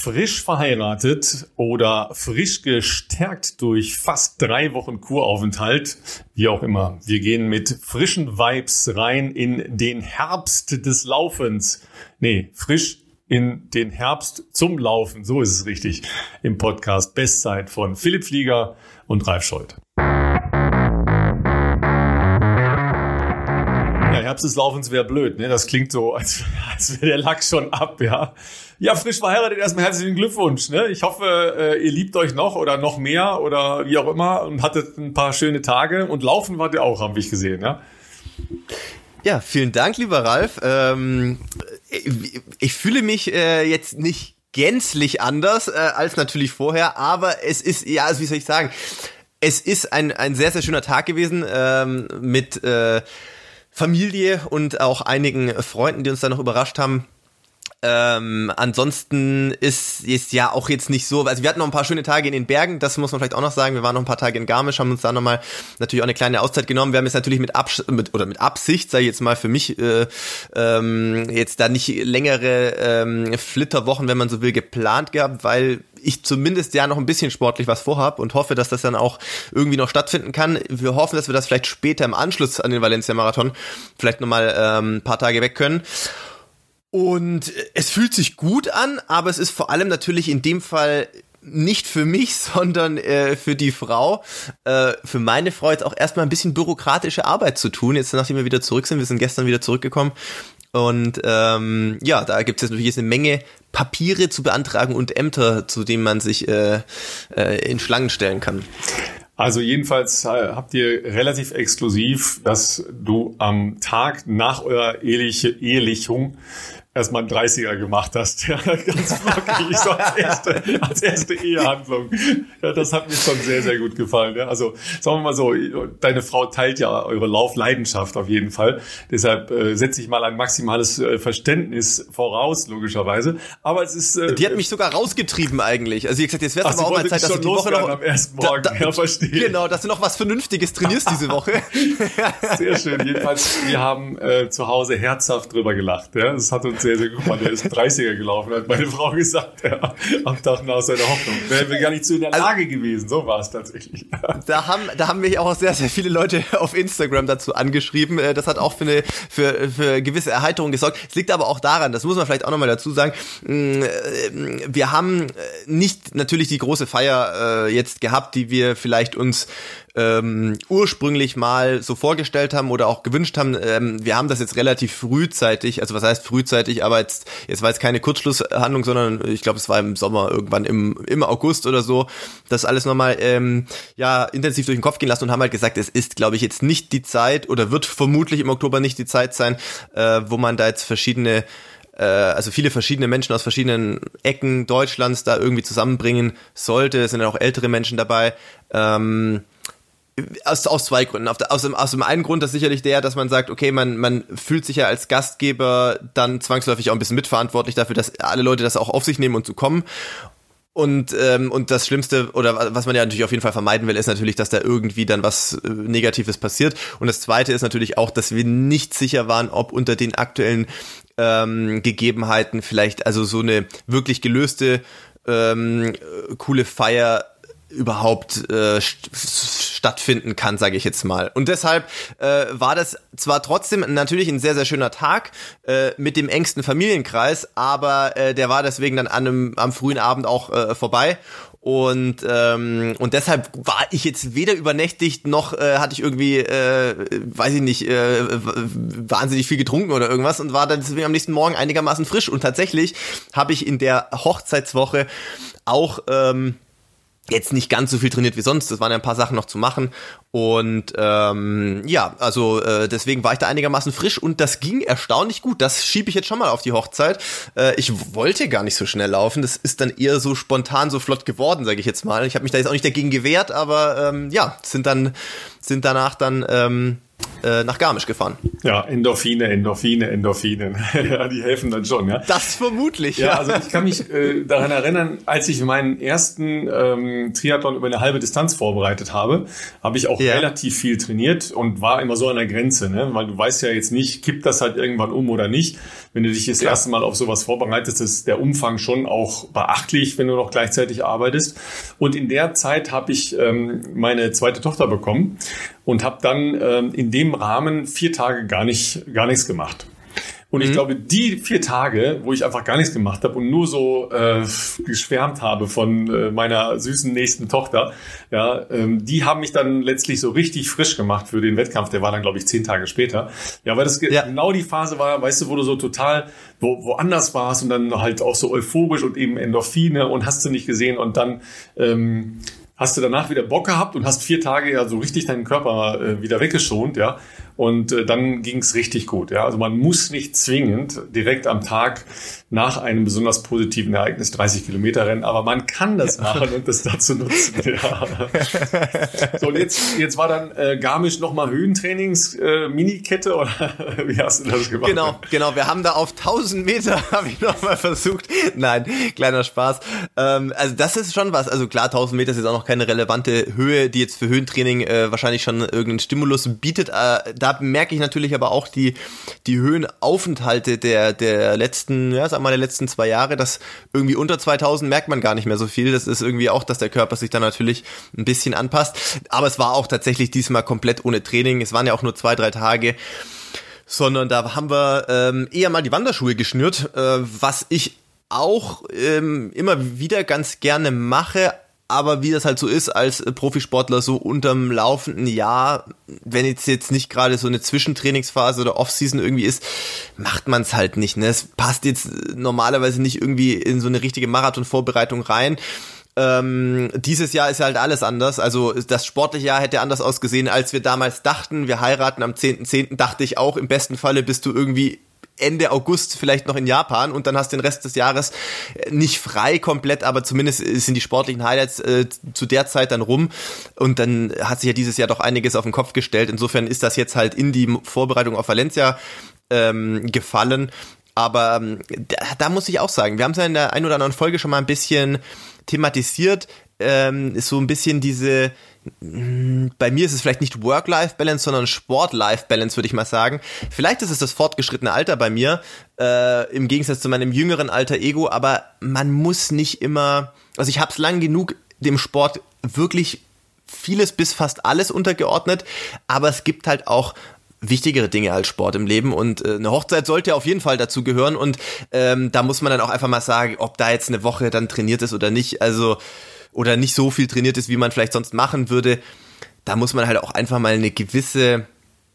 frisch verheiratet oder frisch gestärkt durch fast 3 Wochen Kuraufenthalt, wie auch immer. Wir gehen mit frischen Vibes rein in den Herbst des Laufens. Nee, frisch in den Herbst zum Laufen, so ist es richtig, im Podcast Bestzeit von Philipp Flieger und Ralf Scholz. Ja, Herbst des Laufens wäre blöd, ne? Das klingt so, als wäre der Lack schon ab, ja. Ja, frisch verheiratet, erstmal herzlichen Glückwunsch, ne? Ich hoffe, ihr liebt euch noch oder noch mehr oder wie auch immer und hattet ein paar schöne Tage und laufen wart ihr auch, habe ich gesehen, ja? Ja, vielen Dank, lieber Ralf. Ich fühle mich jetzt nicht gänzlich anders als natürlich vorher, aber es ist, ja, also wie soll ich sagen, es ist ein sehr, sehr schöner Tag gewesen mit Familie und auch einigen Freunden, die uns da noch überrascht haben. Ansonsten ist ja auch jetzt nicht so, also wir hatten noch ein paar schöne Tage in den Bergen, das muss man vielleicht auch noch sagen, wir waren noch ein paar Tage in Garmisch, haben uns da nochmal natürlich auch eine kleine Auszeit genommen, wir haben jetzt natürlich mit Absicht, sage ich jetzt mal für mich, jetzt da nicht längere Flitterwochen, wenn man so will, geplant gehabt, weil ich zumindest ja noch ein bisschen sportlich was vorhab und hoffe, dass das dann auch irgendwie noch stattfinden kann. Wir hoffen, dass wir das vielleicht später im Anschluss an den Valencia-Marathon vielleicht nochmal ein paar Tage weg können. Und es fühlt sich gut an, aber es ist vor allem natürlich in dem Fall nicht für mich, sondern für die Frau, für meine Frau jetzt auch erstmal ein bisschen bürokratische Arbeit zu tun, jetzt nachdem wir wieder zurück sind. Wir sind gestern wieder zurückgekommen und ja, da gibt es jetzt natürlich eine Menge Papiere zu beantragen und Ämter, zu denen man sich in Schlangen stellen kann. Also jedenfalls habt ihr relativ exklusiv, dass du am Tag nach eurer Ehelichung erstmal einen 30er gemacht hast. Ja, ganz flockig, so als erste Ehehandlung. Ja, das hat mir schon sehr, sehr gut gefallen. Ja, also sagen wir mal so, deine Frau teilt ja eure Laufleidenschaft auf jeden Fall. Deshalb setze ich mal ein maximales Verständnis voraus, logischerweise. Aber es ist... die hat mich sogar rausgetrieben eigentlich. Also wie gesagt, jetzt wäre es aber auch mal Zeit, dass du die Woche noch... am ersten Morgen, ja, verstehe. Genau, dass du noch was Vernünftiges trainierst diese Woche. Sehr schön. Jedenfalls, wir haben zu Hause herzhaft drüber gelacht. Ja, das hat uns sehr, sehr gut. Der ist 30er gelaufen, hat meine Frau gesagt, ja, am Tag nach seiner Hoffnung. Wären wir gar nicht so in der Lage gewesen, so war es tatsächlich. Da haben mich auch sehr, sehr viele Leute auf Instagram dazu angeschrieben. Das hat auch für gewisse Erheiterung gesorgt. Es liegt aber auch daran, das muss man vielleicht auch nochmal dazu sagen, wir haben nicht natürlich die große Feier jetzt gehabt, die wir vielleicht uns ursprünglich mal so vorgestellt haben oder auch gewünscht haben. Wir haben das jetzt relativ frühzeitig, also was heißt frühzeitig, aber jetzt war jetzt keine Kurzschlusshandlung, sondern ich glaube, es war im Sommer irgendwann im August oder so, das alles nochmal intensiv durch den Kopf gehen lassen und haben halt gesagt, es ist, glaube ich, jetzt nicht die Zeit oder wird vermutlich im Oktober nicht die Zeit sein, wo man da jetzt viele verschiedene Menschen aus verschiedenen Ecken Deutschlands da irgendwie zusammenbringen sollte. Es sind ja auch ältere Menschen dabei. Aus zwei Gründen. Aus dem einen Grund ist sicherlich der, dass man sagt, okay, man fühlt sich ja als Gastgeber dann zwangsläufig auch ein bisschen mitverantwortlich dafür, dass alle Leute das auch auf sich nehmen und zu kommen. Und das Schlimmste, oder was man ja natürlich auf jeden Fall vermeiden will, ist natürlich, dass da irgendwie dann was Negatives passiert. Und das Zweite ist natürlich auch, dass wir nicht sicher waren, ob unter den aktuellen Gegebenheiten vielleicht also so eine wirklich gelöste coole Feier überhaupt stattfinden kann, sage ich jetzt mal. Und deshalb war das zwar trotzdem natürlich ein sehr, sehr schöner Tag mit dem engsten Familienkreis, aber der war deswegen dann am frühen Abend auch vorbei. Und deshalb war ich jetzt weder übernächtigt noch hatte ich irgendwie, weiß ich nicht, wahnsinnig viel getrunken oder irgendwas und war dann deswegen am nächsten Morgen einigermaßen frisch. Und tatsächlich habe ich in der Hochzeitswoche auch jetzt nicht ganz so viel trainiert wie sonst. Es waren ja ein paar Sachen noch zu machen. Und deswegen war ich da einigermaßen frisch und das ging erstaunlich gut. Das schiebe ich jetzt schon mal auf die Hochzeit. Ich wollte gar nicht so schnell laufen. Das ist dann eher so spontan, so flott geworden, sage ich jetzt mal. Ich habe mich da jetzt auch nicht dagegen gewehrt, aber sind danach dann nach Garmisch gefahren. Ja, Endorphine. Ja, die helfen dann schon, ja. Das vermutlich, ja. Also ich kann mich daran erinnern, als ich meinen ersten Triathlon über eine halbe Distanz vorbereitet habe ich auch relativ viel trainiert und war immer so an der Grenze, ne? Weil du weißt ja jetzt nicht, kippt das halt irgendwann um oder nicht. Wenn du dich das erste Mal auf sowas vorbereitest, ist der Umfang schon auch beachtlich, wenn du noch gleichzeitig arbeitest. Und in der Zeit habe ich meine zweite Tochter bekommen und habe dann in dem Rahmen 4 Tage gar nichts gemacht. Und ich glaube, die 4 Tage, wo ich einfach gar nichts gemacht habe und nur so geschwärmt habe von meiner süßen nächsten Tochter, ja, die haben mich dann letztlich so richtig frisch gemacht für den Wettkampf. Der war dann, glaube ich, 10 Tage später. Ja, weil das genau die Phase war, weißt du, wo du so total woanders warst und dann halt auch so euphorisch und eben Endorphine und hast du nicht gesehen und dann hast du danach wieder Bock gehabt und hast 4 Tage ja so richtig deinen Körper wieder weggeschont, ja. Und dann ging's richtig gut, ja. Also man muss nicht zwingend direkt am Tag nach einem besonders positiven Ereignis 30 Kilometer rennen, aber man kann das machen und das dazu nutzen, ja. So, und jetzt war dann Garmisch nochmal Höhentrainings, Minikette oder wie hast du das gemacht? Genau. Wir haben da auf 1000 Meter habe ich nochmal versucht. Nein, kleiner Spaß. Also das ist schon was. Also klar, 1000 Meter ist jetzt auch noch keine relevante Höhe, die jetzt für Höhentraining wahrscheinlich schon irgendeinen Stimulus bietet. Da merke ich natürlich aber auch die Höhenaufenthalte der letzten, ja, sag mal, der letzten 2 Jahre, dass irgendwie unter 2000 merkt man gar nicht mehr so viel. Das ist irgendwie auch, dass der Körper sich dann natürlich ein bisschen anpasst. Aber es war auch tatsächlich diesmal komplett ohne Training. Es waren ja auch nur 2-3 Tage, sondern da haben wir eher mal die Wanderschuhe geschnürt, was ich auch immer wieder ganz gerne mache. Aber wie das halt so ist als Profisportler, so unterm laufenden Jahr, wenn jetzt nicht gerade so eine Zwischentrainingsphase oder Offseason irgendwie ist, macht man es halt nicht. Ne? Es passt jetzt normalerweise nicht irgendwie in so eine richtige Marathonvorbereitung rein. Dieses Jahr ist halt alles anders. Also das sportliche Jahr hätte anders ausgesehen, als wir damals dachten. Wir heiraten am 10.10. dachte ich auch, im besten Falle bist du irgendwie Ende August vielleicht noch in Japan und dann hast du den Rest des Jahres nicht frei komplett, aber zumindest sind die sportlichen Highlights zu der Zeit dann rum und dann hat sich ja dieses Jahr doch einiges auf den Kopf gestellt. Insofern ist das jetzt halt in die Vorbereitung auf Valencia gefallen. Aber da muss ich auch sagen, wir haben es ja in der ein oder anderen Folge schon mal ein bisschen thematisiert, ist so ein bisschen diese, bei mir ist es vielleicht nicht Work-Life-Balance, sondern Sport-Life-Balance, würde ich mal sagen. Vielleicht ist es das fortgeschrittene Alter bei mir, im Gegensatz zu meinem jüngeren Alter Ego, aber man muss nicht immer, also ich habe es lang genug dem Sport wirklich vieles bis fast alles untergeordnet, aber es gibt halt auch wichtigere Dinge als Sport im Leben und eine Hochzeit sollte auf jeden Fall dazu gehören und da muss man dann auch einfach mal sagen, ob da jetzt eine Woche dann trainiert ist oder nicht, also oder nicht so viel trainiert ist, wie man vielleicht sonst machen würde, da muss man halt auch einfach mal eine gewisse,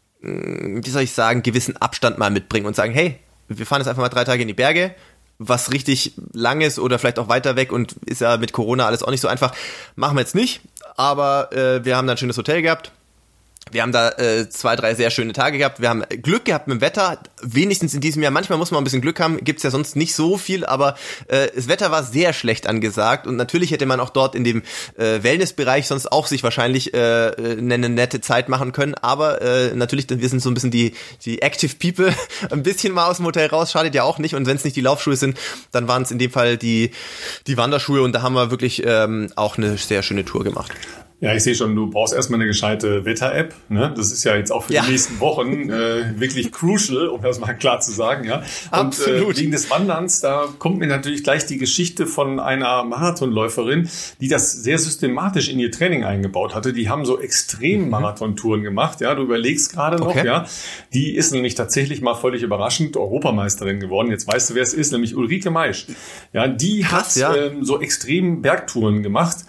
wie soll ich sagen, gewissen Abstand mal mitbringen und sagen, hey, wir fahren jetzt einfach mal 3 Tage in die Berge, was richtig lang ist oder vielleicht auch weiter weg und ist ja mit Corona alles auch nicht so einfach, machen wir jetzt nicht, aber wir haben da ein schönes Hotel gehabt. Wir haben da 2-3 sehr schöne Tage gehabt. Wir haben Glück gehabt mit dem Wetter, wenigstens in diesem Jahr. Manchmal muss man ein bisschen Glück haben, gibt's ja sonst nicht so viel, aber das Wetter war sehr schlecht angesagt und natürlich hätte man auch dort in dem Wellnessbereich sonst auch sich wahrscheinlich eine nette Zeit machen können, aber natürlich, wir sind so ein bisschen die Active People, ein bisschen mal aus dem Hotel raus, schadet ja auch nicht und wenn es nicht die Laufschuhe sind, dann waren es in dem Fall die Wanderschuhe und da haben wir wirklich auch eine sehr schöne Tour gemacht. Ja, ich sehe schon, du brauchst erstmal eine gescheite Wetter-App. Ne? Das ist ja jetzt auch für die nächsten Wochen wirklich crucial, um das mal klar zu sagen. Ja. Absolut. Und wegen des Wanderns, da kommt mir natürlich gleich die Geschichte von einer Marathonläuferin, die das sehr systematisch in ihr Training eingebaut hatte. Die haben so extrem Marathontouren gemacht. Ja, du überlegst gerade noch. Ja, die ist nämlich tatsächlich mal völlig überraschend Europameisterin geworden. Jetzt weißt du, wer es ist, nämlich Ulrike Maisch. Ja, die hat so extrem Bergtouren gemacht.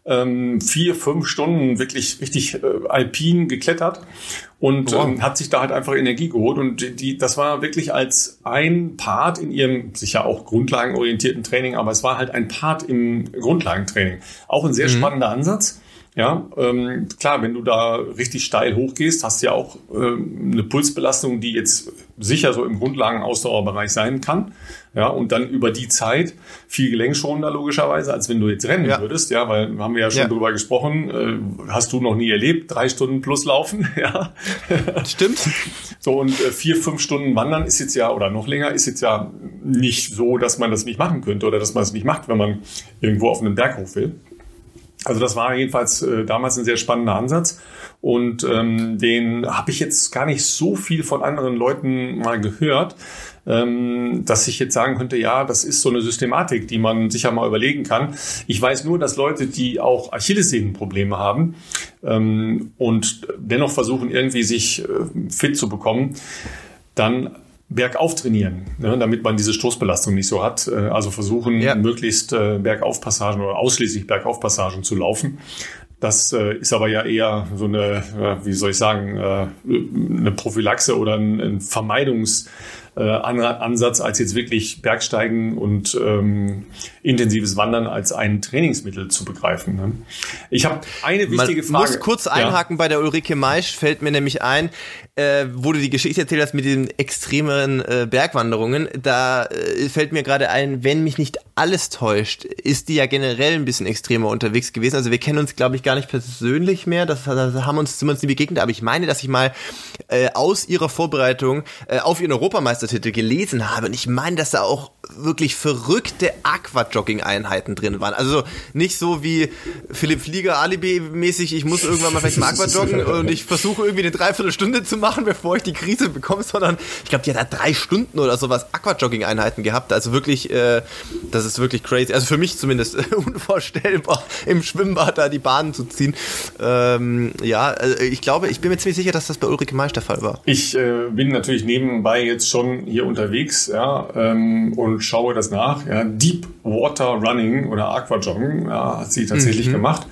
4-5 Stunden wirklich richtig alpin geklettert und hat sich da halt einfach Energie geholt und das war wirklich als ein Part in ihrem sicher auch grundlagenorientierten Training, aber es war halt ein Part im Grundlagentraining. Auch ein sehr spannender Ansatz. Ja, klar, wenn du da richtig steil hochgehst, hast du ja auch eine Pulsbelastung, die jetzt sicher so im Grundlagen-Ausdauerbereich sein kann. Ja, und dann über die Zeit viel gelenkschonender logischerweise, als wenn du jetzt rennen würdest. Ja, weil haben wir ja schon drüber gesprochen, hast du noch nie erlebt, 3 Stunden plus laufen. Ja, stimmt. So, und 4-5 Stunden wandern ist jetzt ja, oder noch länger, ist jetzt ja nicht so, dass man das nicht machen könnte oder dass man es nicht macht, wenn man irgendwo auf einen Berg hoch will. Also das war jedenfalls damals ein sehr spannender Ansatz und den habe ich jetzt gar nicht so viel von anderen Leuten mal gehört, dass ich jetzt sagen könnte, ja, das ist so eine Systematik, die man sich ja mal überlegen kann. Ich weiß nur, dass Leute, die auch Achillessehnenprobleme haben und dennoch versuchen, irgendwie sich fit zu bekommen, dann bergauf trainieren, ne, damit man diese Stoßbelastung nicht so hat. Also versuchen, möglichst Bergaufpassagen oder ausschließlich Bergaufpassagen zu laufen. Das ist aber ja eher so eine, wie soll ich sagen, eine Prophylaxe oder ein Vermeidungsansatz als jetzt wirklich Bergsteigen und intensives Wandern als ein Trainingsmittel zu begreifen. Ne? Ich habe eine wichtige Frage. Ich muss kurz einhaken bei der Ulrike Maisch, fällt mir nämlich ein, wo du die Geschichte erzählt hast mit den extremeren Bergwanderungen, da fällt mir gerade ein, wenn mich nicht alles täuscht, ist die ja generell ein bisschen extremer unterwegs gewesen. Also wir kennen uns, glaube ich, gar nicht persönlich mehr, sind wir uns nie begegnet, aber ich meine, dass ich mal aus ihrer Vorbereitung auf ihren Europameistertitel gelesen habe und ich meine, dass da auch wirklich verrückte Aquajogging-Einheiten drin waren. Also nicht so wie Philipp Flieger Alibi-mäßig, ich muss irgendwann mal vielleicht mal Aquajoggen und ich versuche irgendwie eine Dreiviertelstunde zu machen, bevor ich die Krise bekomme, sondern ich glaube, die hat da 3 Stunden oder sowas Aquajogging-Einheiten gehabt. Also wirklich, das ist wirklich crazy. Also für mich zumindest unvorstellbar, im Schwimmbad da die Bahnen zu ziehen. Ich glaube, ich bin mir ziemlich sicher, dass das bei Ulrike Maisch der Fall war. Ich bin natürlich nebenbei jetzt schon hier unterwegs, und schaue das nach. Ja, Deep Water Running oder Aquajoggen hat sie tatsächlich gemacht.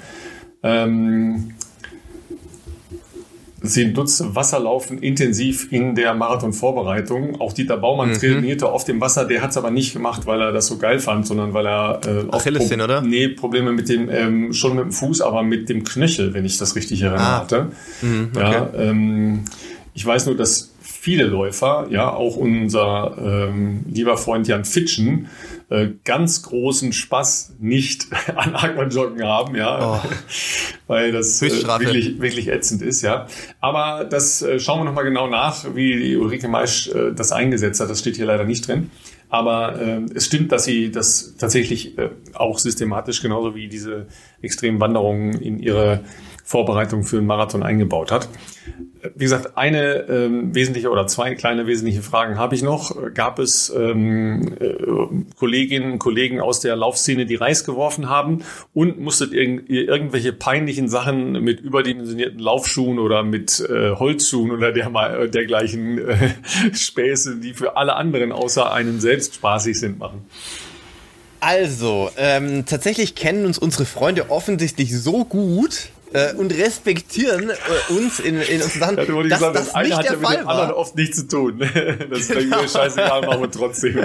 Sie nutzt Wasserlaufen intensiv in der Marathonvorbereitung. Auch Dieter Baumann trainierte auf dem Wasser. Der hat es aber nicht gemacht, weil er das so geil fand, sondern weil er Achillessehnen, oder? Nee, Probleme mit dem, schon mit dem Fuß, aber mit dem Knöchel, wenn ich das richtig erinnere hatte. Okay. Ja, ich weiß nur, dass viele Läufer, ja, auch unser lieber Freund Jan Fitschen, ganz großen Spaß nicht an Aquajoggen haben, weil das wirklich ätzend ist, ja. Aber das schauen wir nochmal genau nach, wie die Ulrike Maisch das eingesetzt hat. Das steht hier leider nicht drin. Aber es stimmt, dass sie das tatsächlich auch systematisch, genauso wie diese extremen Wanderungen in ihre Vorbereitung für einen Marathon eingebaut hat. Wie gesagt, eine wesentliche oder 2 kleine wesentliche Fragen habe ich noch. Gab es Kolleginnen und Kollegen aus der Laufszene, die Reis geworfen haben und musstet ihr irgendwelche peinlichen Sachen mit überdimensionierten Laufschuhen oder mit Holzschuhen oder dergleichen Späße, die für alle anderen außer einen selbst spaßig sind, machen? Also, tatsächlich kennen uns unsere Freunde offensichtlich so gut und respektieren uns in unseren Sachen, dass gesagt, das nicht der Fall war. Mit dem anderen oft nichts zu tun. Das ist mir scheißegal, machen wir trotzdem.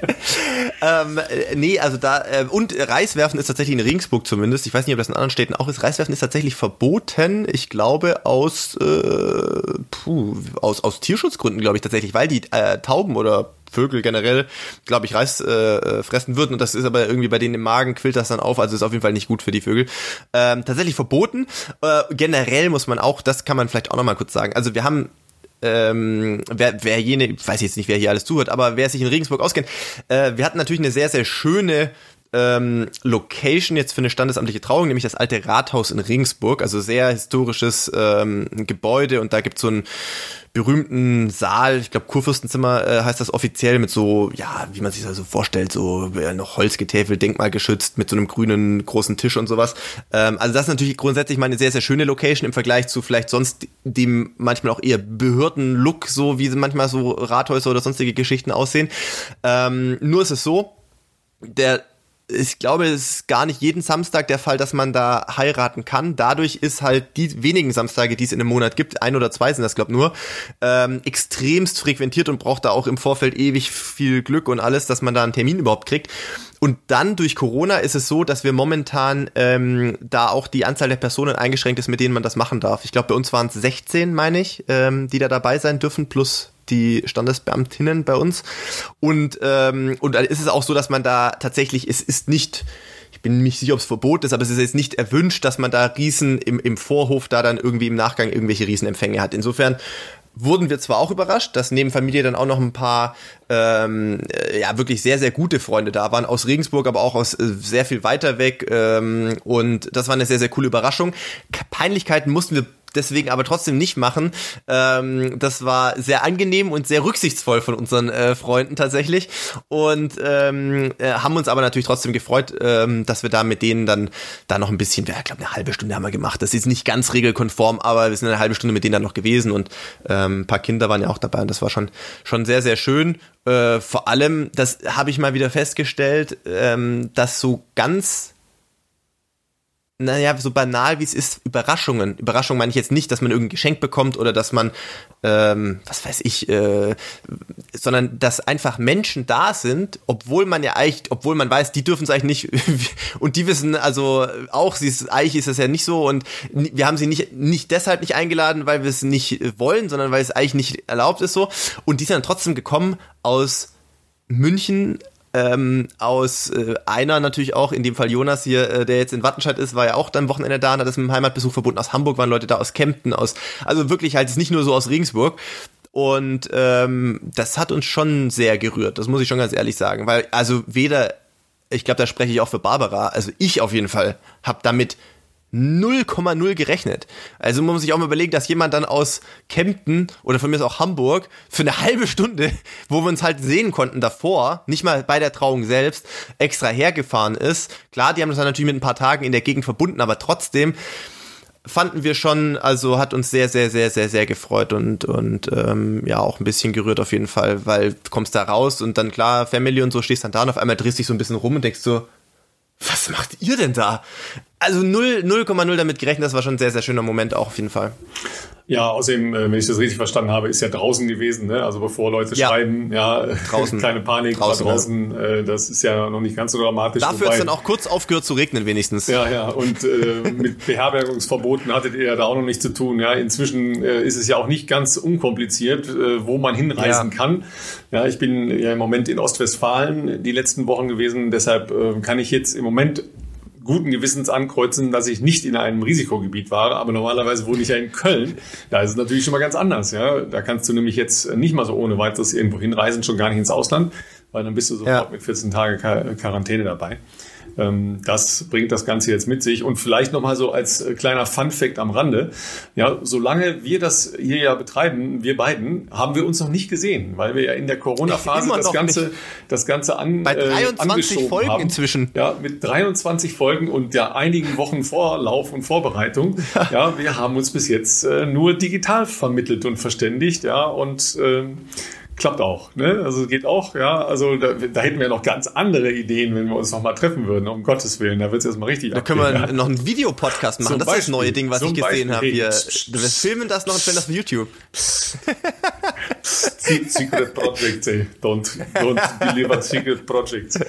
Nee, also da, und Reiswerfen ist tatsächlich in Regensburg zumindest, ich weiß nicht, ob das in anderen Städten auch ist, Reiswerfen ist tatsächlich verboten, ich glaube aus Tierschutzgründen, glaube ich tatsächlich, weil die Tauben oder Vögel generell, glaube ich, Reis fressen würden und das ist aber irgendwie bei denen im Magen quillt das dann auf, also ist auf jeden Fall nicht gut für die Vögel. Tatsächlich verboten. Generell muss man auch, das kann man vielleicht auch nochmal kurz sagen, also wir haben ich weiß jetzt nicht, wer hier alles zuhört, aber wer sich in Regensburg auskennt, wir hatten natürlich eine sehr, sehr schöne Location jetzt für eine standesamtliche Trauung, nämlich das alte Rathaus in Regensburg, also sehr historisches Gebäude und da gibt's so einen berühmten Saal, ich glaube Kurfürstenzimmer heißt das offiziell, mit so, ja, wie man sich das so vorstellt, so noch holzgetäfelt, denkmalgeschützt, mit so einem grünen großen Tisch und sowas. Also das ist natürlich grundsätzlich mal eine sehr, sehr schöne Location im Vergleich zu vielleicht sonst dem manchmal auch eher Behörden-Look, so wie manchmal so Rathäuser oder sonstige Geschichten aussehen. Nur ist es so, der ich glaube, es ist gar nicht jeden Samstag der Fall, dass man da heiraten kann. Dadurch ist halt die wenigen Samstage, die es in einem Monat gibt, 1 oder 2 sind das, glaube ich, nur, extremst frequentiert und braucht da auch im Vorfeld ewig viel Glück und alles, dass man da einen Termin überhaupt kriegt. Und dann durch Corona ist es so, dass wir momentan da auch die Anzahl der Personen eingeschränkt ist, mit denen man das machen darf. Ich glaube, bei uns waren es 16, meine ich, die da dabei sein dürfen, plus die Standesbeamtinnen bei uns. Und dann ist es auch so, dass man da tatsächlich, es ist nicht, ich bin nicht sicher, ob es verboten ist, aber es ist jetzt nicht erwünscht, dass man da Riesen im Vorhof da dann irgendwie im Nachgang irgendwelche Riesenempfänge hat. Insofern wurden wir zwar auch überrascht, dass neben Familie dann auch noch ein paar wirklich sehr, sehr gute Freunde da waren, aus Regensburg, aber auch aus sehr viel weiter weg, und das war eine sehr, sehr coole Überraschung. Peinlichkeiten mussten wir deswegen aber trotzdem nicht machen. Das war sehr angenehm und sehr rücksichtsvoll von unseren Freunden tatsächlich und haben uns aber natürlich trotzdem gefreut, dass wir da mit denen dann da noch ein bisschen, ich glaube eine halbe Stunde haben wir gemacht. Das ist nicht ganz regelkonform, aber wir sind eine halbe Stunde mit denen dann noch gewesen und ein paar Kinder waren ja auch dabei und das war schon sehr, sehr schön. Vor allem, das habe ich mal wieder festgestellt, dass so ganz so banal wie es ist, Überraschung meine ich jetzt nicht, dass man irgendein Geschenk bekommt oder dass man, sondern dass einfach Menschen da sind, obwohl man weiß, die dürfen es eigentlich nicht und die wissen also auch, eigentlich ist das ja nicht so und wir haben sie nicht deshalb nicht eingeladen, weil wir es nicht wollen, sondern weil es eigentlich nicht erlaubt ist so und die sind dann trotzdem gekommen aus München, aus einer natürlich auch, in dem Fall Jonas hier, der jetzt in Wattenscheid ist, war ja auch dann am Wochenende da und hat das mit dem Heimatbesuch verbunden. Aus Hamburg waren Leute da, aus Kempten, also wirklich halt nicht nur so aus Regensburg. Und das hat uns schon sehr gerührt, das muss ich schon ganz ehrlich sagen. Weil, also ich glaube, da spreche ich auch für Barbara, also ich auf jeden Fall habe damit 0,0 gerechnet. Also man muss sich auch mal überlegen, dass jemand dann aus Kempten oder von mir aus auch Hamburg für eine halbe Stunde, wo wir uns halt sehen konnten davor, nicht mal bei der Trauung selbst, extra hergefahren ist. Klar, die haben das dann natürlich mit ein paar Tagen in der Gegend verbunden, aber trotzdem fanden wir schon, also hat uns sehr, sehr, sehr, sehr, sehr gefreut und auch ein bisschen gerührt auf jeden Fall, weil du kommst da raus und dann klar, Family und so, stehst dann da und auf einmal drehst dich so ein bisschen rum und denkst so, was macht ihr denn da? Also 0,0 damit gerechnet, das war schon ein sehr, sehr schöner Moment auch auf jeden Fall. Ja, außerdem, wenn ich das richtig verstanden habe, ist ja draußen gewesen, ne? Also bevor Leute schreiben, draußen. Keine Panik, draußen, das ist ja noch nicht ganz so dramatisch. Dafür hat es dann auch kurz aufgehört zu regnen wenigstens. Ja, und mit Beherbergungsverboten hattet ihr ja da auch noch nichts zu tun. Ja, inzwischen ist es ja auch nicht ganz unkompliziert, wo man hinreisen kann. Ja, ich bin ja im Moment in Ostwestfalen die letzten Wochen gewesen, deshalb kann ich jetzt im Moment guten Gewissens ankreuzen, dass ich nicht in einem Risikogebiet war, aber normalerweise wohne ich ja in Köln. Da ist es natürlich schon mal ganz anders. Ja, da kannst du nämlich jetzt nicht mal so ohne weiteres irgendwo hinreisen, schon gar nicht ins Ausland, weil dann bist du sofort mit 14 Tage Quarantäne dabei. Das bringt das Ganze jetzt mit sich. Und vielleicht nochmal so als kleiner Funfact am Rande. Ja, solange wir das hier ja betreiben, wir beiden, haben wir uns noch nicht gesehen, weil wir ja in der Corona-Phase das Ganze bei 23 Folgen haben. Inzwischen. Ja, mit 23 Folgen und ja einigen Wochen Vorlauf und Vorbereitung. Ja, wir haben uns bis jetzt nur digital vermittelt und verständigt. Ja, und klappt auch, ne? Also geht auch, ja. Also da hätten wir noch ganz andere Ideen, wenn wir uns noch mal treffen würden, um Gottes Willen. Da wird es erstmal richtig abgehen. Da können wir noch einen Videopodcast machen. Das ist das neue Ding, was ich gesehen habe hier. Wir filmen das noch und stellen das auf YouTube. Secret Projects, ey. Don't deliver Secret Projects.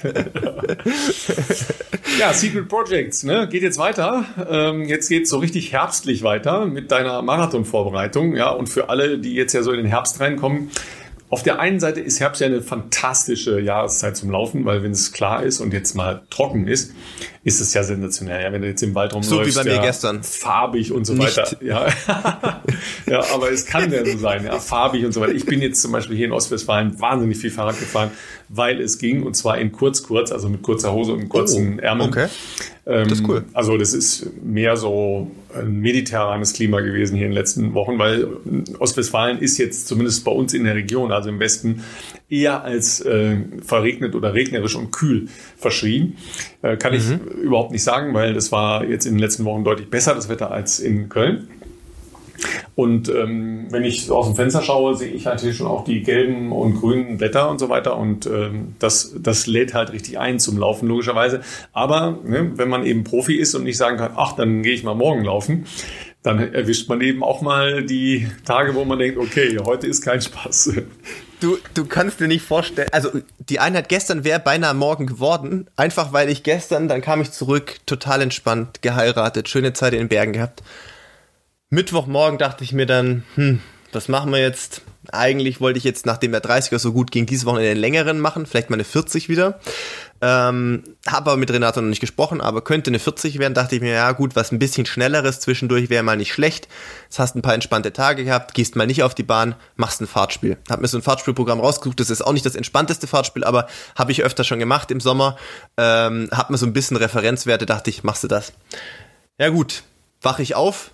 Ja, Secret Projects, ne? Geht jetzt weiter. Jetzt geht's so richtig herbstlich weiter mit deiner Marathonvorbereitung, ja. Und für alle, die jetzt ja so in den Herbst reinkommen, auf der einen Seite ist Herbst ja eine fantastische Jahreszeit zum Laufen, weil wenn es klar ist und jetzt mal trocken ist es ja sensationell. Ja, wenn du jetzt im Wald rumläufst, so wie bei mir gestern, farbig und so weiter. Ja. Ja, aber es kann ja so sein, ja, farbig und so weiter. Ich bin jetzt zum Beispiel hier in Ostwestfalen wahnsinnig viel Fahrrad gefahren, weil es ging und zwar in kurz, also mit kurzer Hose und kurzen Ärmeln. Okay. Das ist cool. Also das ist mehr so ein mediterranes Klima gewesen hier in den letzten Wochen, weil Ostwestfalen ist jetzt zumindest bei uns in der Region, also im Westen, eher als verregnet oder regnerisch und kühl verschrien. Kann ich überhaupt nicht sagen, weil das war jetzt in den letzten Wochen deutlich besser, das Wetter, als in Köln. Und wenn ich so aus dem Fenster schaue, sehe ich natürlich schon auch die gelben und grünen Blätter und so weiter. Und das lädt halt richtig ein zum Laufen, logischerweise. Aber ne, wenn man eben Profi ist und nicht sagen kann, ach, dann gehe ich mal morgen laufen, dann erwischt man eben auch mal die Tage, wo man denkt, okay, heute ist kein Spaß. Du kannst dir nicht vorstellen, also die Einheit gestern wäre beinahe morgen geworden, einfach weil ich gestern, dann kam ich zurück, total entspannt, geheiratet, schöne Zeit in den Bergen gehabt. Mittwochmorgen dachte ich mir dann, was machen wir jetzt? Eigentlich wollte ich jetzt, nachdem der 30er so gut ging, dieses Wochenende einen längeren machen, vielleicht mal eine 40 wieder. Habe aber mit Renato noch nicht gesprochen, aber könnte eine 40 werden. Dachte ich mir, ja gut, was ein bisschen Schnelleres zwischendurch wäre mal nicht schlecht. Jetzt hast ein paar entspannte Tage gehabt, gehst mal nicht auf die Bahn, machst ein Fahrtspiel. Hab mir so ein Fahrtspielprogramm rausgesucht, das ist auch nicht das entspannteste Fahrtspiel, aber habe ich öfter schon gemacht im Sommer. Hab mir so ein bisschen Referenzwerte, dachte ich, machst du das. Ja gut, wache ich auf,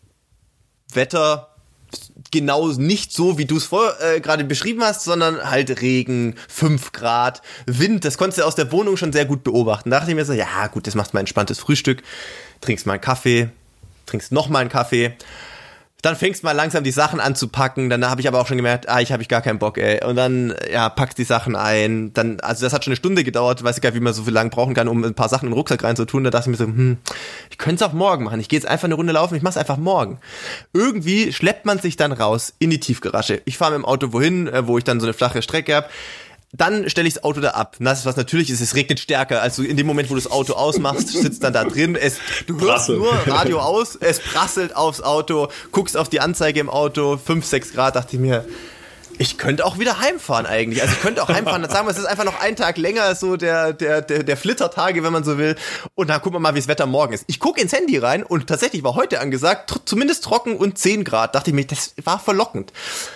Wetter genau nicht so, wie du es gerade beschrieben hast, sondern halt Regen, 5 Grad, Wind, das konntest du aus der Wohnung schon sehr gut beobachten. Da dachte ich mir so, ja gut, das machst mal ein entspanntes Frühstück, trinkst mal einen Kaffee, trinkst noch mal einen Kaffee, dann fängst mal langsam die Sachen an zu packen, dann habe ich aber auch schon gemerkt, ich gar keinen Bock, ey. Und dann, packst die Sachen ein, dann, also das hat schon eine Stunde gedauert, weiß ich gar nicht, wie man so viel lang brauchen kann, um ein paar Sachen in den Rucksack reinzutun, da dachte ich mir so, ich könnte es auch morgen machen, ich gehe jetzt einfach eine Runde laufen, ich mach's einfach morgen. Irgendwie schleppt man sich dann raus in die Tiefgarage. Ich fahre mit dem Auto wohin, wo ich dann so eine flache Strecke habe. Dann stelle ich das Auto da ab. Das, was natürlich ist, es regnet stärker. Also in dem Moment, wo du das Auto ausmachst, sitzt dann da drin. Du hörst nur Radio aus, es prasselt aufs Auto, guckst auf die Anzeige im Auto, 5, 6 Grad, dachte ich mir, ich könnte auch wieder heimfahren eigentlich. Also ich könnte auch heimfahren, dann sagen wir, es ist einfach noch ein Tag länger, so der Flittertage, wenn man so will. Und dann gucken wir mal, wie das Wetter morgen ist. Ich gucke ins Handy rein und tatsächlich war heute angesagt, zumindest trocken und 10 Grad. Dachte ich mir, das war verlockend.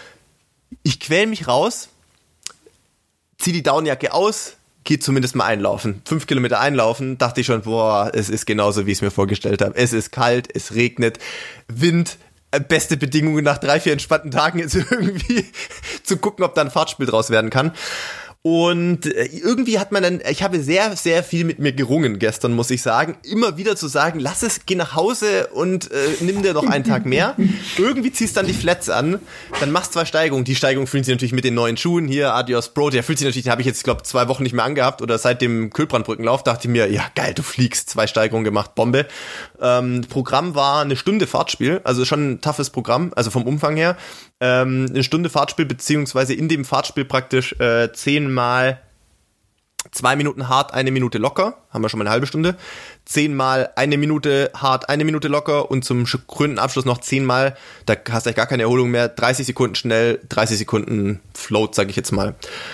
Ich quäl mich raus, zieh die Downjacke aus, geh zumindest mal einlaufen. 5 Kilometer einlaufen, dachte ich schon, boah, es ist genauso, wie ich es mir vorgestellt habe. Es ist kalt, es regnet, Wind, beste Bedingungen nach 3, 4 entspannten Tagen ist irgendwie zu gucken, ob da ein Fahrtspiel draus werden kann. Und irgendwie hat man dann, ich habe sehr, sehr viel mit mir gerungen gestern, muss ich sagen, immer wieder zu sagen, lass es, geh nach Hause und nimm dir noch einen Tag mehr. Irgendwie ziehst dann die Flats an, dann machst 2 Steigungen. Die Steigung fühlen sich natürlich mit den neuen Schuhen, hier Adios Pro, der fühlt sich natürlich, den habe ich jetzt, glaube 2 Wochen nicht mehr angehabt oder seit dem Kühlbrandbrückenlauf, dachte ich mir, ja geil, du fliegst, 2 Steigungen gemacht, Bombe. Programm war eine Stunde Fahrtspiel, also schon ein toughes Programm, also vom Umfang her. Eine Stunde Fahrtspiel, beziehungsweise in dem Fahrtspiel praktisch 10 mal 2 Minuten hart, 1 Minute locker, haben wir schon mal eine halbe Stunde, 10 mal 1 Minute hart, 1 Minute locker und zum krönenden Abschluss noch 10 mal, da hast du gar keine Erholung mehr, 30 Sekunden schnell, 30 Sekunden Float, sag ich jetzt mal.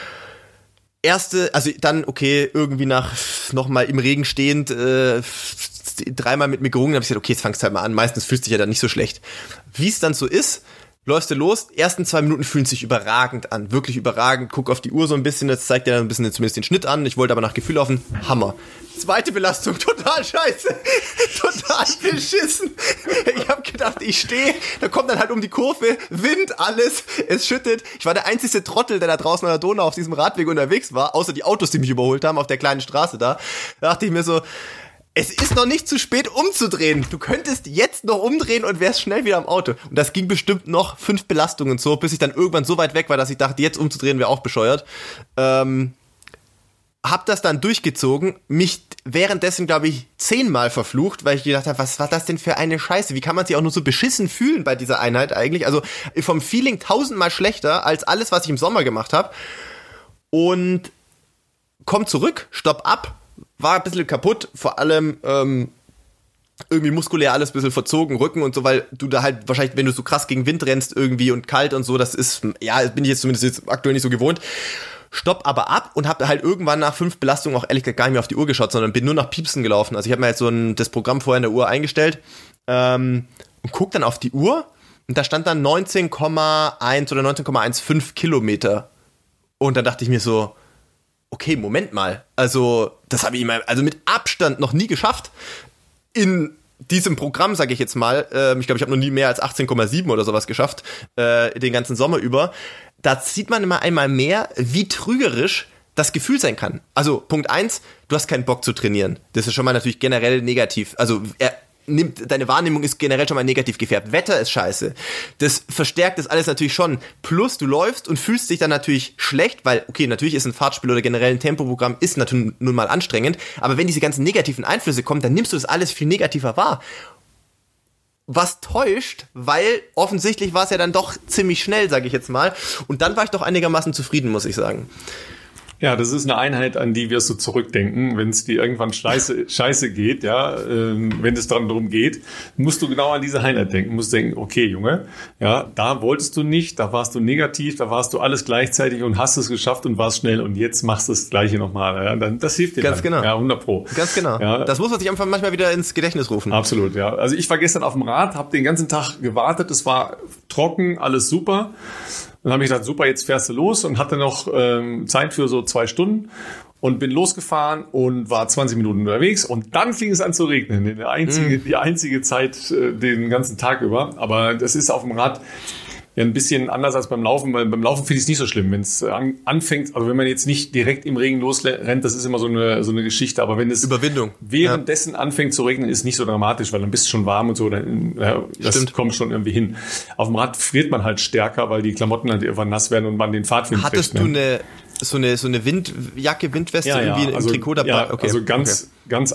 Also dann, okay, irgendwie nochmal im Regen stehend, 3-mal mit mir gerungen, habe ich gesagt, okay, jetzt fangst du halt mal an, meistens fühlst du dich ja dann nicht so schlecht. Wie es dann so ist, läufst du los, ersten 2 Minuten fühlen sich überragend an, wirklich überragend, guck auf die Uhr so ein bisschen, das zeigt dir dann ein bisschen zumindest den Schnitt an, ich wollte aber nach Gefühl laufen, Hammer. Zweite Belastung, total scheiße, total beschissen. Ich habe gedacht, ich stehe, da kommt dann halt um die Kurve, Wind, alles, es schüttet. Ich war der einzige Trottel, der da draußen an der Donau auf diesem Radweg unterwegs war, außer die Autos, die mich überholt haben auf der kleinen Straße da. Da dachte ich mir so, es ist noch nicht zu spät umzudrehen. Du könntest jetzt noch umdrehen und wärst schnell wieder am Auto. Und das ging bestimmt noch 5 Belastungen so, bis ich dann irgendwann so weit weg war, dass ich dachte, jetzt umzudrehen wäre auch bescheuert. Hab das dann durchgezogen, mich währenddessen, glaube ich, 10-mal verflucht, weil ich gedacht habe, was war das denn für eine Scheiße? Wie kann man sich auch nur so beschissen fühlen bei dieser Einheit eigentlich? Also vom Feeling 1000-mal schlechter als alles, was ich im Sommer gemacht habe. Und komm zurück, stopp ab. War ein bisschen kaputt, vor allem irgendwie muskulär alles ein bisschen verzogen, Rücken und so, weil du da halt wahrscheinlich, wenn du so krass gegen Wind rennst irgendwie und kalt und so, das ist, ja, bin ich jetzt zumindest jetzt aktuell nicht so gewohnt. Stopp aber ab und hab halt irgendwann nach 5 Belastungen auch ehrlich gesagt gar nicht mehr auf die Uhr geschaut, sondern bin nur nach Piepsen gelaufen. Also ich habe mir jetzt das Programm vorher in der Uhr eingestellt und guck dann auf die Uhr und da stand dann 19,1 oder 19,15 Kilometer. Und dann dachte ich mir so, okay, Moment mal, also das habe ich mit Abstand noch nie geschafft in diesem Programm, sage ich jetzt mal. Ich glaube, ich habe noch nie mehr als 18,7 oder sowas geschafft, den ganzen Sommer über. Da sieht man immer einmal mehr, wie trügerisch das Gefühl sein kann. Also Punkt 1, du hast keinen Bock zu trainieren. Das ist schon mal natürlich generell negativ. Also deine Wahrnehmung ist generell schon mal negativ gefärbt. Wetter ist scheiße. Das verstärkt das alles natürlich schon. Plus du läufst und fühlst dich dann natürlich schlecht, weil, okay, natürlich ist ein Fahrtspiel oder generell ein Tempoprogramm ist natürlich nun mal anstrengend, aber wenn diese ganzen negativen Einflüsse kommen, dann nimmst du das alles viel negativer wahr. Was täuscht, weil offensichtlich war es ja dann doch ziemlich schnell, sage ich jetzt mal. Und dann war ich doch einigermaßen zufrieden, muss ich sagen. Ja, das ist eine Einheit, an die wirst du zurückdenken, wenn es dir irgendwann scheiße geht, ja, wenn es darum geht, musst du genau an diese Einheit denken, musst denken, okay, Junge, ja, da wolltest du nicht, da warst du negativ, da warst du alles gleichzeitig und hast es geschafft und warst schnell und jetzt machst du das Gleiche nochmal, ja, dann, das hilft dir ganz dann. Genau. Ja, 100%. Ganz genau. Ja. Das muss man sich einfach manchmal wieder ins Gedächtnis rufen. Absolut, ja. Also ich war gestern auf dem Rad, habe den ganzen Tag gewartet, es war trocken, alles super. Dann habe ich gesagt, super, jetzt fährst du los und hatte noch Zeit für so 2 Stunden und bin losgefahren und war 20 Minuten unterwegs und dann fing es an zu regnen. Die einzige Zeit den ganzen Tag über. Aber das ist auf dem Rad ja ein bisschen anders als beim Laufen, weil beim Laufen finde ich es nicht so schlimm, wenn es anfängt, also wenn man jetzt nicht direkt im Regen losrennt, das ist immer so eine Geschichte, aber wenn es Überwindung währenddessen anfängt zu regnen, ist nicht so dramatisch, weil dann bist du schon warm und so, das kommt schon irgendwie hin. Auf dem Rad friert man halt stärker, weil die Klamotten halt irgendwann nass werden und man den Fahrtwind Hattest du so eine Windjacke, Windweste irgendwie im Trikot dabei? Ja, okay. Also ganz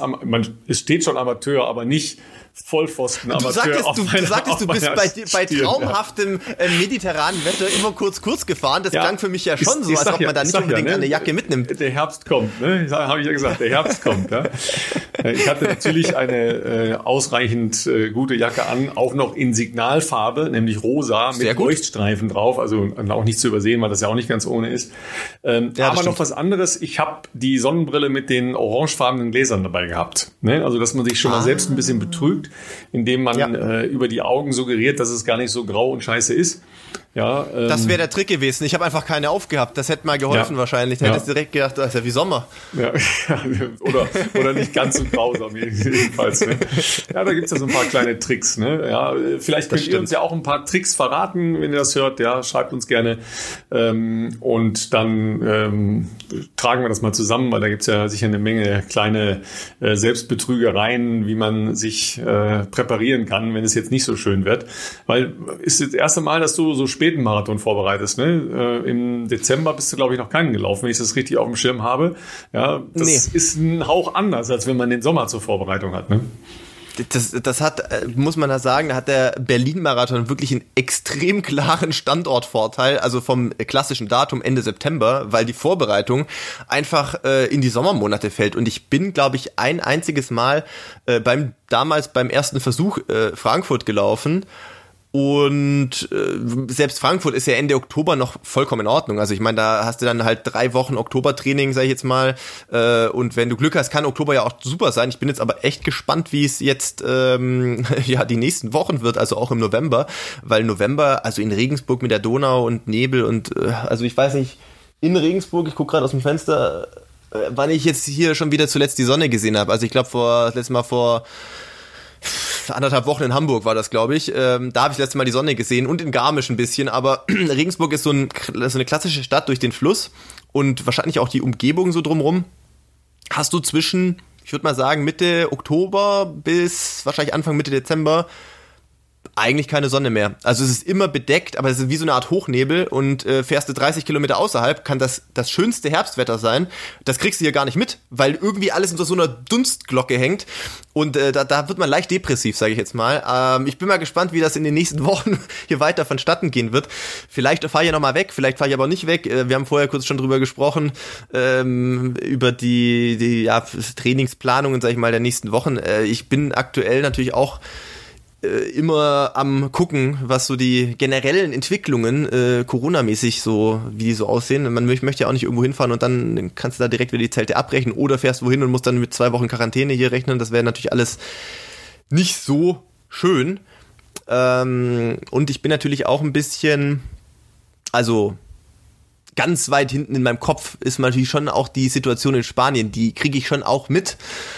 es steht schon Amateur, aber nicht Vollpfosten Amateur. Du sagtest, du bist bei traumhaftem mediterranen Wetter immer kurz gefahren. Das klang für mich ja schon so, als ob man da nicht unbedingt eine Jacke mitnimmt. Der Herbst kommt, ne? Habe ich ja gesagt, der Herbst kommt. Ja? Ich hatte natürlich eine ausreichend gute Jacke an, auch noch in Signalfarbe, nämlich rosa, mit Leuchtstreifen drauf, also auch nicht zu übersehen, weil das ja auch nicht ganz ohne ist. Aber noch was anderes, ich habe die Sonnenbrille mit den orangefarbenen Gläsern dabei gehabt. Ne? Also, dass man sich schon mal selbst ein bisschen betrügt, indem man über die Augen suggeriert, dass es gar nicht so grau und scheiße ist. Ja, das wäre der Trick gewesen. Ich habe einfach keine aufgehabt. Das hätte mal geholfen wahrscheinlich. Da hättest du direkt gedacht, das ist ja wie Sommer. Ja. oder nicht ganz so grausam jedenfalls. Ne? Ja, da gibt's ja so ein paar kleine Tricks. Ne? Ja, vielleicht könnt ihr uns ja auch ein paar Tricks verraten, wenn ihr das hört. Ja, schreibt uns gerne. Und dann tragen wir das mal zusammen, weil da gibt's ja sicher eine Menge kleine Selbstbetrügereien, wie man sich präparieren kann, wenn es jetzt nicht so schön wird. Weil ist das erste Mal, dass du so spät einen Marathon vorbereitest. Ne? Im Dezember bist du, glaube ich, noch keinen gelaufen, wenn ich das richtig auf dem Schirm habe. Ja, das ist ein Hauch anders, als wenn man den Sommer zur Vorbereitung hat. Ne? Das hat, muss man da sagen, da hat der Berlin-Marathon wirklich einen extrem klaren Standortvorteil, also vom klassischen Datum Ende September, weil die Vorbereitung einfach in die Sommermonate fällt. Und ich bin, glaube ich, ein einziges Mal damals beim ersten Versuch Frankfurt gelaufen. Und selbst Frankfurt ist ja Ende Oktober noch vollkommen in Ordnung. Also ich meine, da hast du dann halt 3 Wochen Oktobertraining, sag ich jetzt mal. Und wenn du Glück hast, kann Oktober ja auch super sein. Ich bin jetzt aber echt gespannt, wie es jetzt die nächsten Wochen wird, also auch im November. Weil November, also in Regensburg mit der Donau und Nebel und also ich weiß nicht, in Regensburg, ich gucke gerade aus dem Fenster, wann ich jetzt hier schon wieder zuletzt die Sonne gesehen habe. Also ich glaube letztes Mal vor 1,5 Wochen in Hamburg war das, glaube ich. Da habe ich das letzte Mal die Sonne gesehen und in Garmisch ein bisschen, aber Regensburg ist so eine klassische Stadt durch den Fluss und wahrscheinlich auch die Umgebung so drumrum. Hast du zwischen, ich würde mal sagen, Mitte Oktober bis wahrscheinlich Anfang Mitte Dezember eigentlich keine Sonne mehr. Also es ist immer bedeckt, aber es ist wie so eine Art Hochnebel und fährst du 30 Kilometer außerhalb, kann das schönste Herbstwetter sein. Das kriegst du hier gar nicht mit, weil irgendwie alles unter so einer Dunstglocke hängt und da wird man leicht depressiv, sage ich jetzt mal. Ich bin mal gespannt, wie das in den nächsten Wochen hier weiter vonstatten gehen wird. Vielleicht fahre ich ja nochmal weg, vielleicht fahre ich aber nicht weg. Wir haben vorher kurz schon drüber gesprochen, über die Trainingsplanungen, sage ich mal, der nächsten Wochen. Ich bin aktuell natürlich auch immer am gucken, was so die generellen Entwicklungen Corona-mäßig so, wie die so aussehen. Man möchte ja auch nicht irgendwo hinfahren und dann kannst du da direkt wieder die Zelte abbrechen oder fährst wohin und musst dann mit 2 Wochen Quarantäne hier rechnen. Das wäre natürlich alles nicht so schön. Und ich bin natürlich auch ein bisschen, also ganz weit hinten in meinem Kopf ist natürlich schon auch die Situation in Spanien, die kriege ich schon auch mit.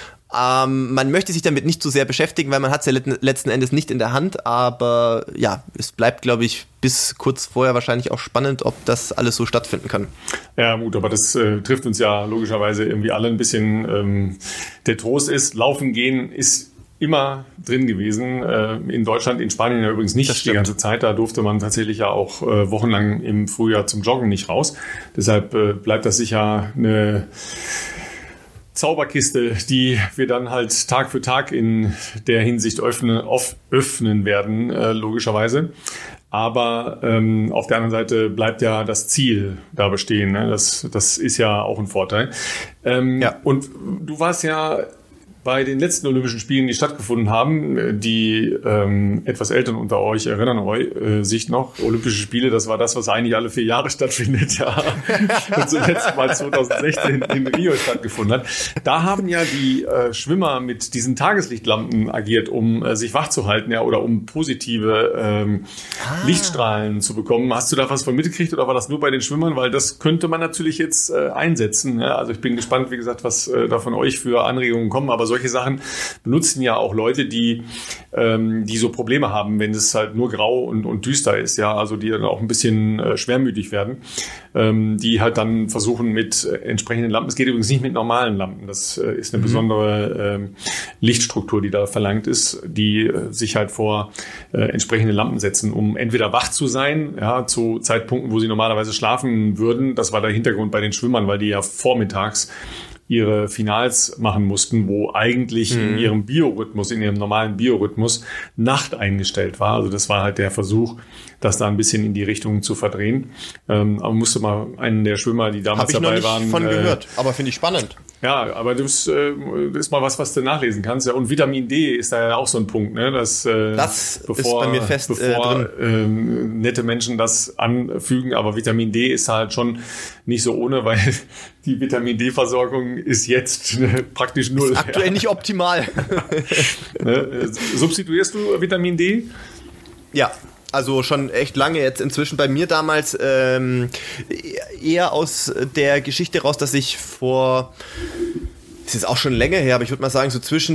Man möchte sich damit nicht so sehr beschäftigen, weil man hat es ja letzten Endes nicht in der Hand, aber ja, es bleibt, glaube ich, bis kurz vorher wahrscheinlich auch spannend, ob das alles so stattfinden kann. Ja gut, aber das trifft uns ja logischerweise irgendwie alle ein bisschen. Der Trost ist, laufen gehen ist immer drin gewesen. In Deutschland, in Spanien ja übrigens nicht die ganze Zeit. Da durfte man tatsächlich ja auch wochenlang im Frühjahr zum Joggen nicht raus. Deshalb bleibt das sicher eine Zauberkiste, die wir dann halt Tag für Tag in der Hinsicht öffnen werden, logischerweise. Aber auf der anderen Seite bleibt ja das Ziel da bestehen. Ne? Das ist ja auch ein Vorteil. Und du warst ja bei den letzten Olympischen Spielen, die stattgefunden haben, die etwas Älteren unter euch erinnern sich noch, Olympische Spiele, das war das, was eigentlich alle 4 Jahre stattfindet, ja. Und zuletzt mal 2016 in Rio stattgefunden hat. Da haben ja die Schwimmer mit diesen Tageslichtlampen agiert, um sich wach zu halten, ja, oder um positive Lichtstrahlen zu bekommen. Hast du da was von mitgekriegt oder war das nur bei den Schwimmern? Weil das könnte man natürlich jetzt einsetzen. Ja? Also ich bin gespannt, wie gesagt, was da von euch für Anregungen kommen, aber solche Sachen benutzen ja auch Leute, die so Probleme haben, wenn es halt nur grau und düster ist, ja, also die dann auch ein bisschen schwermütig werden, die halt dann versuchen mit entsprechenden Lampen, es geht übrigens nicht mit normalen Lampen, das ist eine besondere Lichtstruktur, die da verlangt ist, die sich halt vor entsprechende Lampen setzen, um entweder wach zu sein, ja, zu Zeitpunkten, wo sie normalerweise schlafen würden. Das war der Hintergrund bei den Schwimmern, weil die ja vormittags ihre Finals machen mussten, wo eigentlich in ihrem Biorhythmus, in ihrem normalen Biorhythmus Nacht eingestellt war. Also das war halt der Versuch, das da ein bisschen in die Richtung zu verdrehen. Aber musste mal einen der Schwimmer, die damals dabei waren... Habe ich noch nicht von gehört, aber finde ich spannend. Ja, aber das ist mal was du nachlesen kannst. Ja. Und Vitamin D ist da ja auch so ein Punkt, ne? Das ist bei mir fest drin. Nette Menschen das anfügen, aber Vitamin D ist halt schon nicht so ohne, weil die Vitamin D-Versorgung ist jetzt praktisch null. Ist aktuell nicht optimal. Substituierst du Vitamin D? Ja. Also schon echt lange jetzt inzwischen. Bei mir damals eher aus der Geschichte raus, dass ich ist jetzt auch schon länger her, aber ich würde mal sagen, so zwischen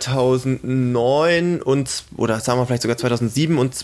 2009 oder sagen wir vielleicht sogar 2007 und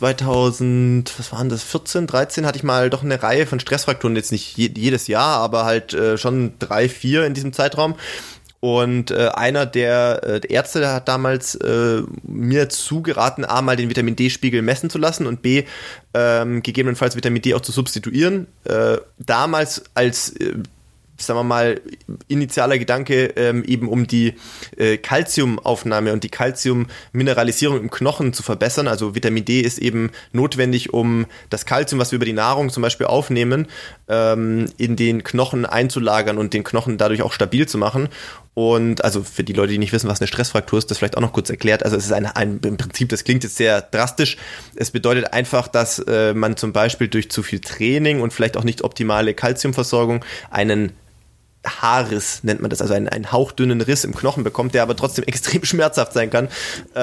2014, 13 hatte ich mal doch eine Reihe von Stressfrakturen, jetzt nicht jedes Jahr, aber halt schon 3, 4 in diesem Zeitraum. Und einer der Ärzte hat damals mir zugeraten, A, mal den Vitamin-D-Spiegel messen zu lassen und B, gegebenenfalls Vitamin D auch zu substituieren. Damals als, sagen wir mal, initialer Gedanke eben um die Calciumaufnahme und die Calciummineralisierung im Knochen zu verbessern. Also Vitamin D ist eben notwendig, um das Calcium, was wir über die Nahrung zum Beispiel aufnehmen, in den Knochen einzulagern und den Knochen dadurch auch stabil zu machen. Und also für die Leute, die nicht wissen, was eine Stressfraktur ist, das vielleicht auch noch kurz erklärt. Also es ist im Prinzip, das klingt jetzt sehr drastisch. Es bedeutet einfach, dass man zum Beispiel durch zu viel Training und vielleicht auch nicht optimale Calciumversorgung einen Haarriss, nennt man das, also einen hauchdünnen Riss im Knochen bekommt, der aber trotzdem extrem schmerzhaft sein kann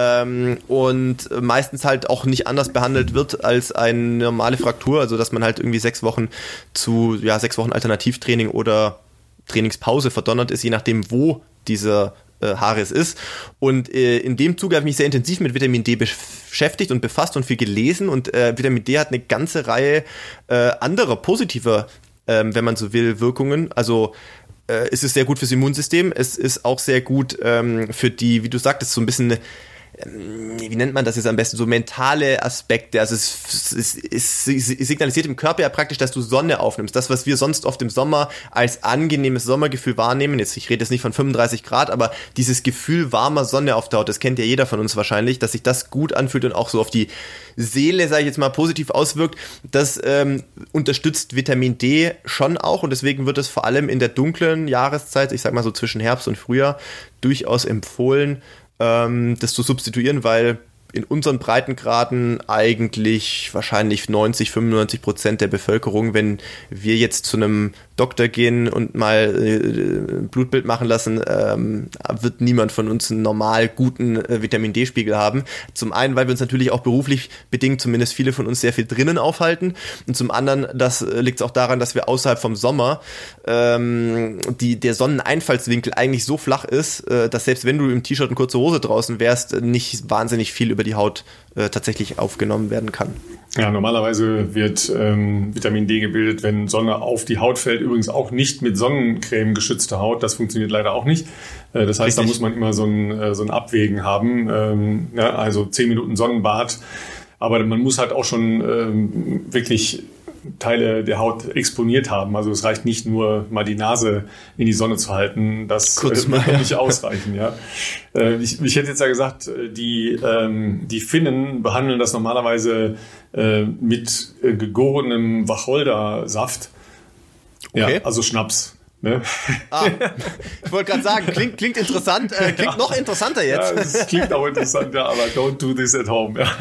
und meistens halt auch nicht anders behandelt wird als eine normale Fraktur, also dass man halt irgendwie 6 Wochen Alternativtraining oder Trainingspause verdonnert ist, je nachdem, wo dieser Haarriss ist. Und in dem Zuge habe ich mich sehr intensiv mit Vitamin D beschäftigt und befasst und viel gelesen und Vitamin D hat eine ganze Reihe anderer positiver, wenn man so will, Wirkungen. Also es ist sehr gut fürs Immunsystem, es ist auch sehr gut für die, wie du sagtest, so ein bisschen wie nennt man das jetzt am besten, so mentale Aspekte, also es signalisiert im Körper ja praktisch, dass du Sonne aufnimmst, das, was wir sonst oft im Sommer als angenehmes Sommergefühl wahrnehmen, ich rede jetzt nicht von 35 Grad, aber dieses Gefühl warmer Sonne auf der Haut, das kennt ja jeder von uns wahrscheinlich, dass sich das gut anfühlt und auch so auf die Seele, sage ich jetzt mal, positiv auswirkt, das unterstützt Vitamin D schon auch und deswegen wird es vor allem in der dunklen Jahreszeit, ich sag mal so zwischen Herbst und Frühjahr, durchaus empfohlen, das zu substituieren, weil in unseren Breitengraden eigentlich wahrscheinlich 90-95% der Bevölkerung, wenn wir jetzt zu einem Doktor gehen und mal Blutbild machen lassen, wird niemand von uns einen normal guten Vitamin-D-Spiegel haben. Zum einen, weil wir uns natürlich auch beruflich bedingt, zumindest viele von uns, sehr viel drinnen aufhalten und zum anderen, das liegt auch daran, dass wir außerhalb vom Sommer der Sonneneinfallswinkel eigentlich so flach ist, dass selbst wenn du im T-Shirt und kurze Hose draußen wärst, nicht wahnsinnig viel über die Haut tatsächlich aufgenommen werden kann. Ja, normalerweise wird Vitamin D gebildet, wenn Sonne auf die Haut fällt. Übrigens auch nicht mit Sonnencreme geschützte Haut. Das funktioniert leider auch nicht. Das heißt, Richtig. da muss man immer so ein Abwägen haben. Also 10 Minuten Sonnenbad. Aber man muss halt auch schon wirklich Teile der Haut exponiert haben. Also es reicht nicht nur mal die Nase in die Sonne zu halten. Das wird nicht ausreichen. Ja. Ich hätte jetzt ja gesagt, die Finnen behandeln das normalerweise mit gegorenem Wacholdersaft. Okay. Ja, also Schnaps. Ne? Ich wollte gerade sagen, klingt interessant, klingt noch interessanter jetzt. Ja, es klingt auch interessanter, aber don't do this at home. Ja,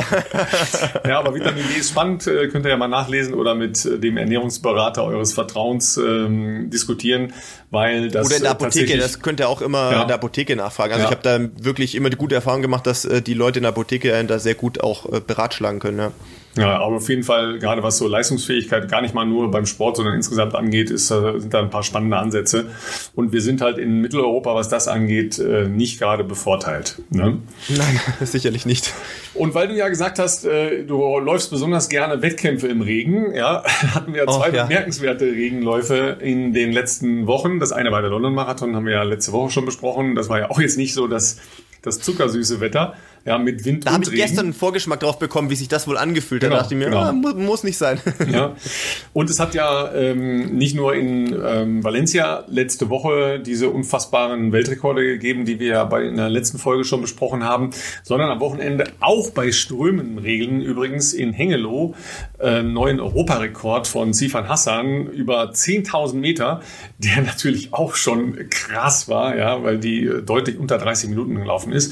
ja, aber Vitamin D ist spannend, könnt ihr ja mal nachlesen oder mit dem Ernährungsberater eures Vertrauens diskutieren, weil das oder in der Apotheke, das könnt ihr auch immer in der Apotheke nachfragen. Also ich habe da wirklich immer die gute Erfahrung gemacht, dass die Leute in der Apotheke da sehr gut auch beratschlagen können. Ja. Ja, aber auf jeden Fall, gerade was so Leistungsfähigkeit gar nicht mal nur beim Sport, sondern insgesamt angeht, sind da ein paar spannende Ansätze. Und wir sind halt in Mitteleuropa, was das angeht, nicht gerade bevorteilt. Ne? Nein, sicherlich nicht. Und weil du ja gesagt hast, du läufst besonders gerne Wettkämpfe im Regen, ja, hatten wir zwei bemerkenswerte Regenläufe in den letzten Wochen. Das eine war der London-Marathon, haben wir ja letzte Woche schon besprochen. Das war ja auch jetzt nicht so das zuckersüße Wetter, ja, mit Wind und Regen. Da habe ich gestern einen Vorgeschmack drauf bekommen, wie sich das wohl angefühlt hat. Da dachte ich mir, muss nicht sein. Ja. Und es hat ja nicht nur in Valencia letzte Woche diese unfassbaren Weltrekorde gegeben, die wir ja in der letzten Folge schon besprochen haben, sondern am Wochenende auch bei Strömenregeln übrigens in Hengelo neuen Europarekord von Sifan Hassan über 10.000 Meter, der natürlich auch schon krass war, ja, weil die deutlich unter 30 Minuten gelaufen ist.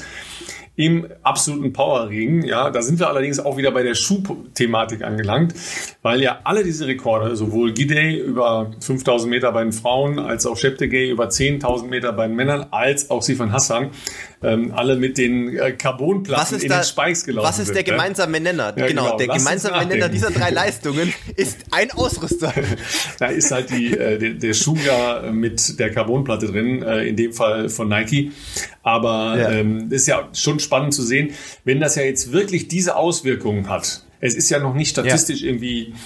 Im absoluten Powerregen, ja, da sind wir allerdings auch wieder bei der Schuhthematik angelangt, weil ja alle diese Rekorde, sowohl Gidey über 5.000 Meter bei den Frauen, als auch Cheptegei über 10.000 Meter bei den Männern, als auch Sifan Hassan, alle mit den Carbonplatten in den Spikes gelaufen sind. Was ist der gemeinsame Nenner? Ja, genau. Der gemeinsame Nenner dieser 3 Leistungen ist ein Ausrüster. Da ist halt der Schuh ja mit der Carbonplatte drin, in dem Fall von Nike. Aber ist ja schon spannend zu sehen, wenn das ja jetzt wirklich diese Auswirkungen hat. Es ist ja noch nicht statistisch irgendwie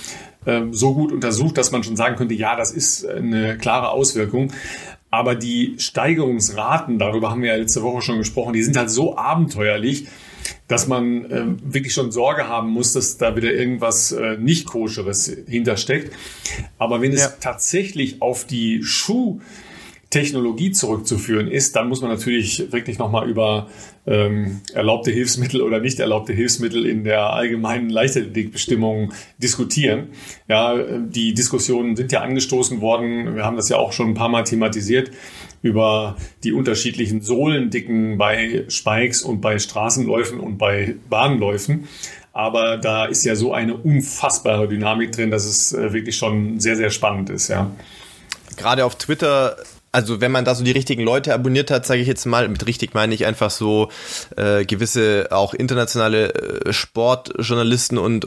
so gut untersucht, dass man schon sagen könnte, ja, das ist eine klare Auswirkung. Aber die Steigerungsraten, darüber haben wir ja letzte Woche schon gesprochen, die sind halt so abenteuerlich, dass man wirklich schon Sorge haben muss, dass da wieder irgendwas nicht Koscheres hintersteckt. Aber wenn es tatsächlich auf die Schuhtechnologie zurückzuführen ist, dann muss man natürlich wirklich nochmal über erlaubte Hilfsmittel oder nicht erlaubte Hilfsmittel in der allgemeinen Leichtathletikbestimmung diskutieren. Ja, die Diskussionen sind ja angestoßen worden. Wir haben das ja auch schon ein paar Mal thematisiert über die unterschiedlichen Sohlendicken bei Spikes und bei Straßenläufen und bei Bahnläufen. Aber da ist ja so eine unfassbare Dynamik drin, dass es wirklich schon sehr, sehr spannend ist. Ja. Gerade auf Twitter, also wenn man da so die richtigen Leute abonniert hat, sage ich jetzt mal, mit richtig meine ich einfach so gewisse auch internationale Sportjournalisten und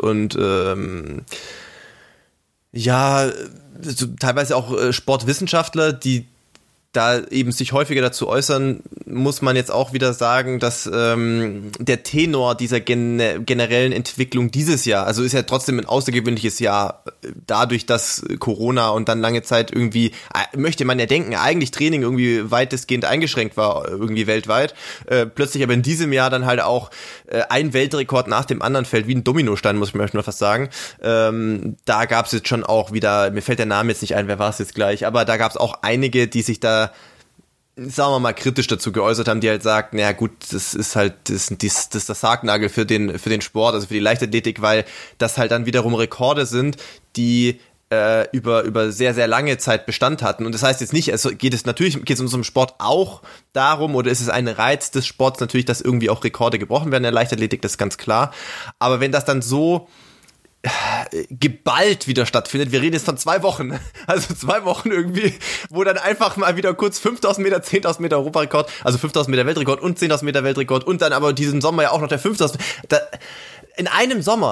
so teilweise auch Sportwissenschaftler, die da eben sich häufiger dazu äußern, muss man jetzt auch wieder sagen, dass der Tenor dieser generellen Entwicklung dieses Jahr, also ist ja trotzdem ein außergewöhnliches Jahr, dadurch, dass Corona und dann lange Zeit irgendwie, möchte man ja denken, eigentlich Training irgendwie weitestgehend eingeschränkt war, irgendwie weltweit, plötzlich aber in diesem Jahr dann halt auch ein Weltrekord nach dem anderen fällt, wie ein Dominostein, muss man fast sagen. Da gab es jetzt schon auch wieder, mir fällt der Name jetzt nicht ein, wer war es jetzt gleich, aber da gab es auch einige, die sich da, sagen wir mal, kritisch dazu geäußert haben, die halt sagten, naja gut, das ist halt das ist das Sargnagel für den Sport, also für die Leichtathletik, weil das halt dann wiederum Rekorde sind, die über sehr, sehr lange Zeit Bestand hatten. Und das heißt jetzt nicht, geht es in unserem Sport auch darum, oder ist es ein Reiz des Sports natürlich, dass irgendwie auch Rekorde gebrochen werden in der Leichtathletik, das ist ganz klar. Aber wenn das dann so geballt wieder stattfindet. Wir reden jetzt von 2 Wochen. Also 2 Wochen irgendwie, wo dann einfach mal wieder kurz 5.000 Meter, 10.000 Meter Europarekord, also 5.000 Meter Weltrekord und 10.000 Meter Weltrekord und dann aber diesen Sommer ja auch noch der 5.000. In einem Sommer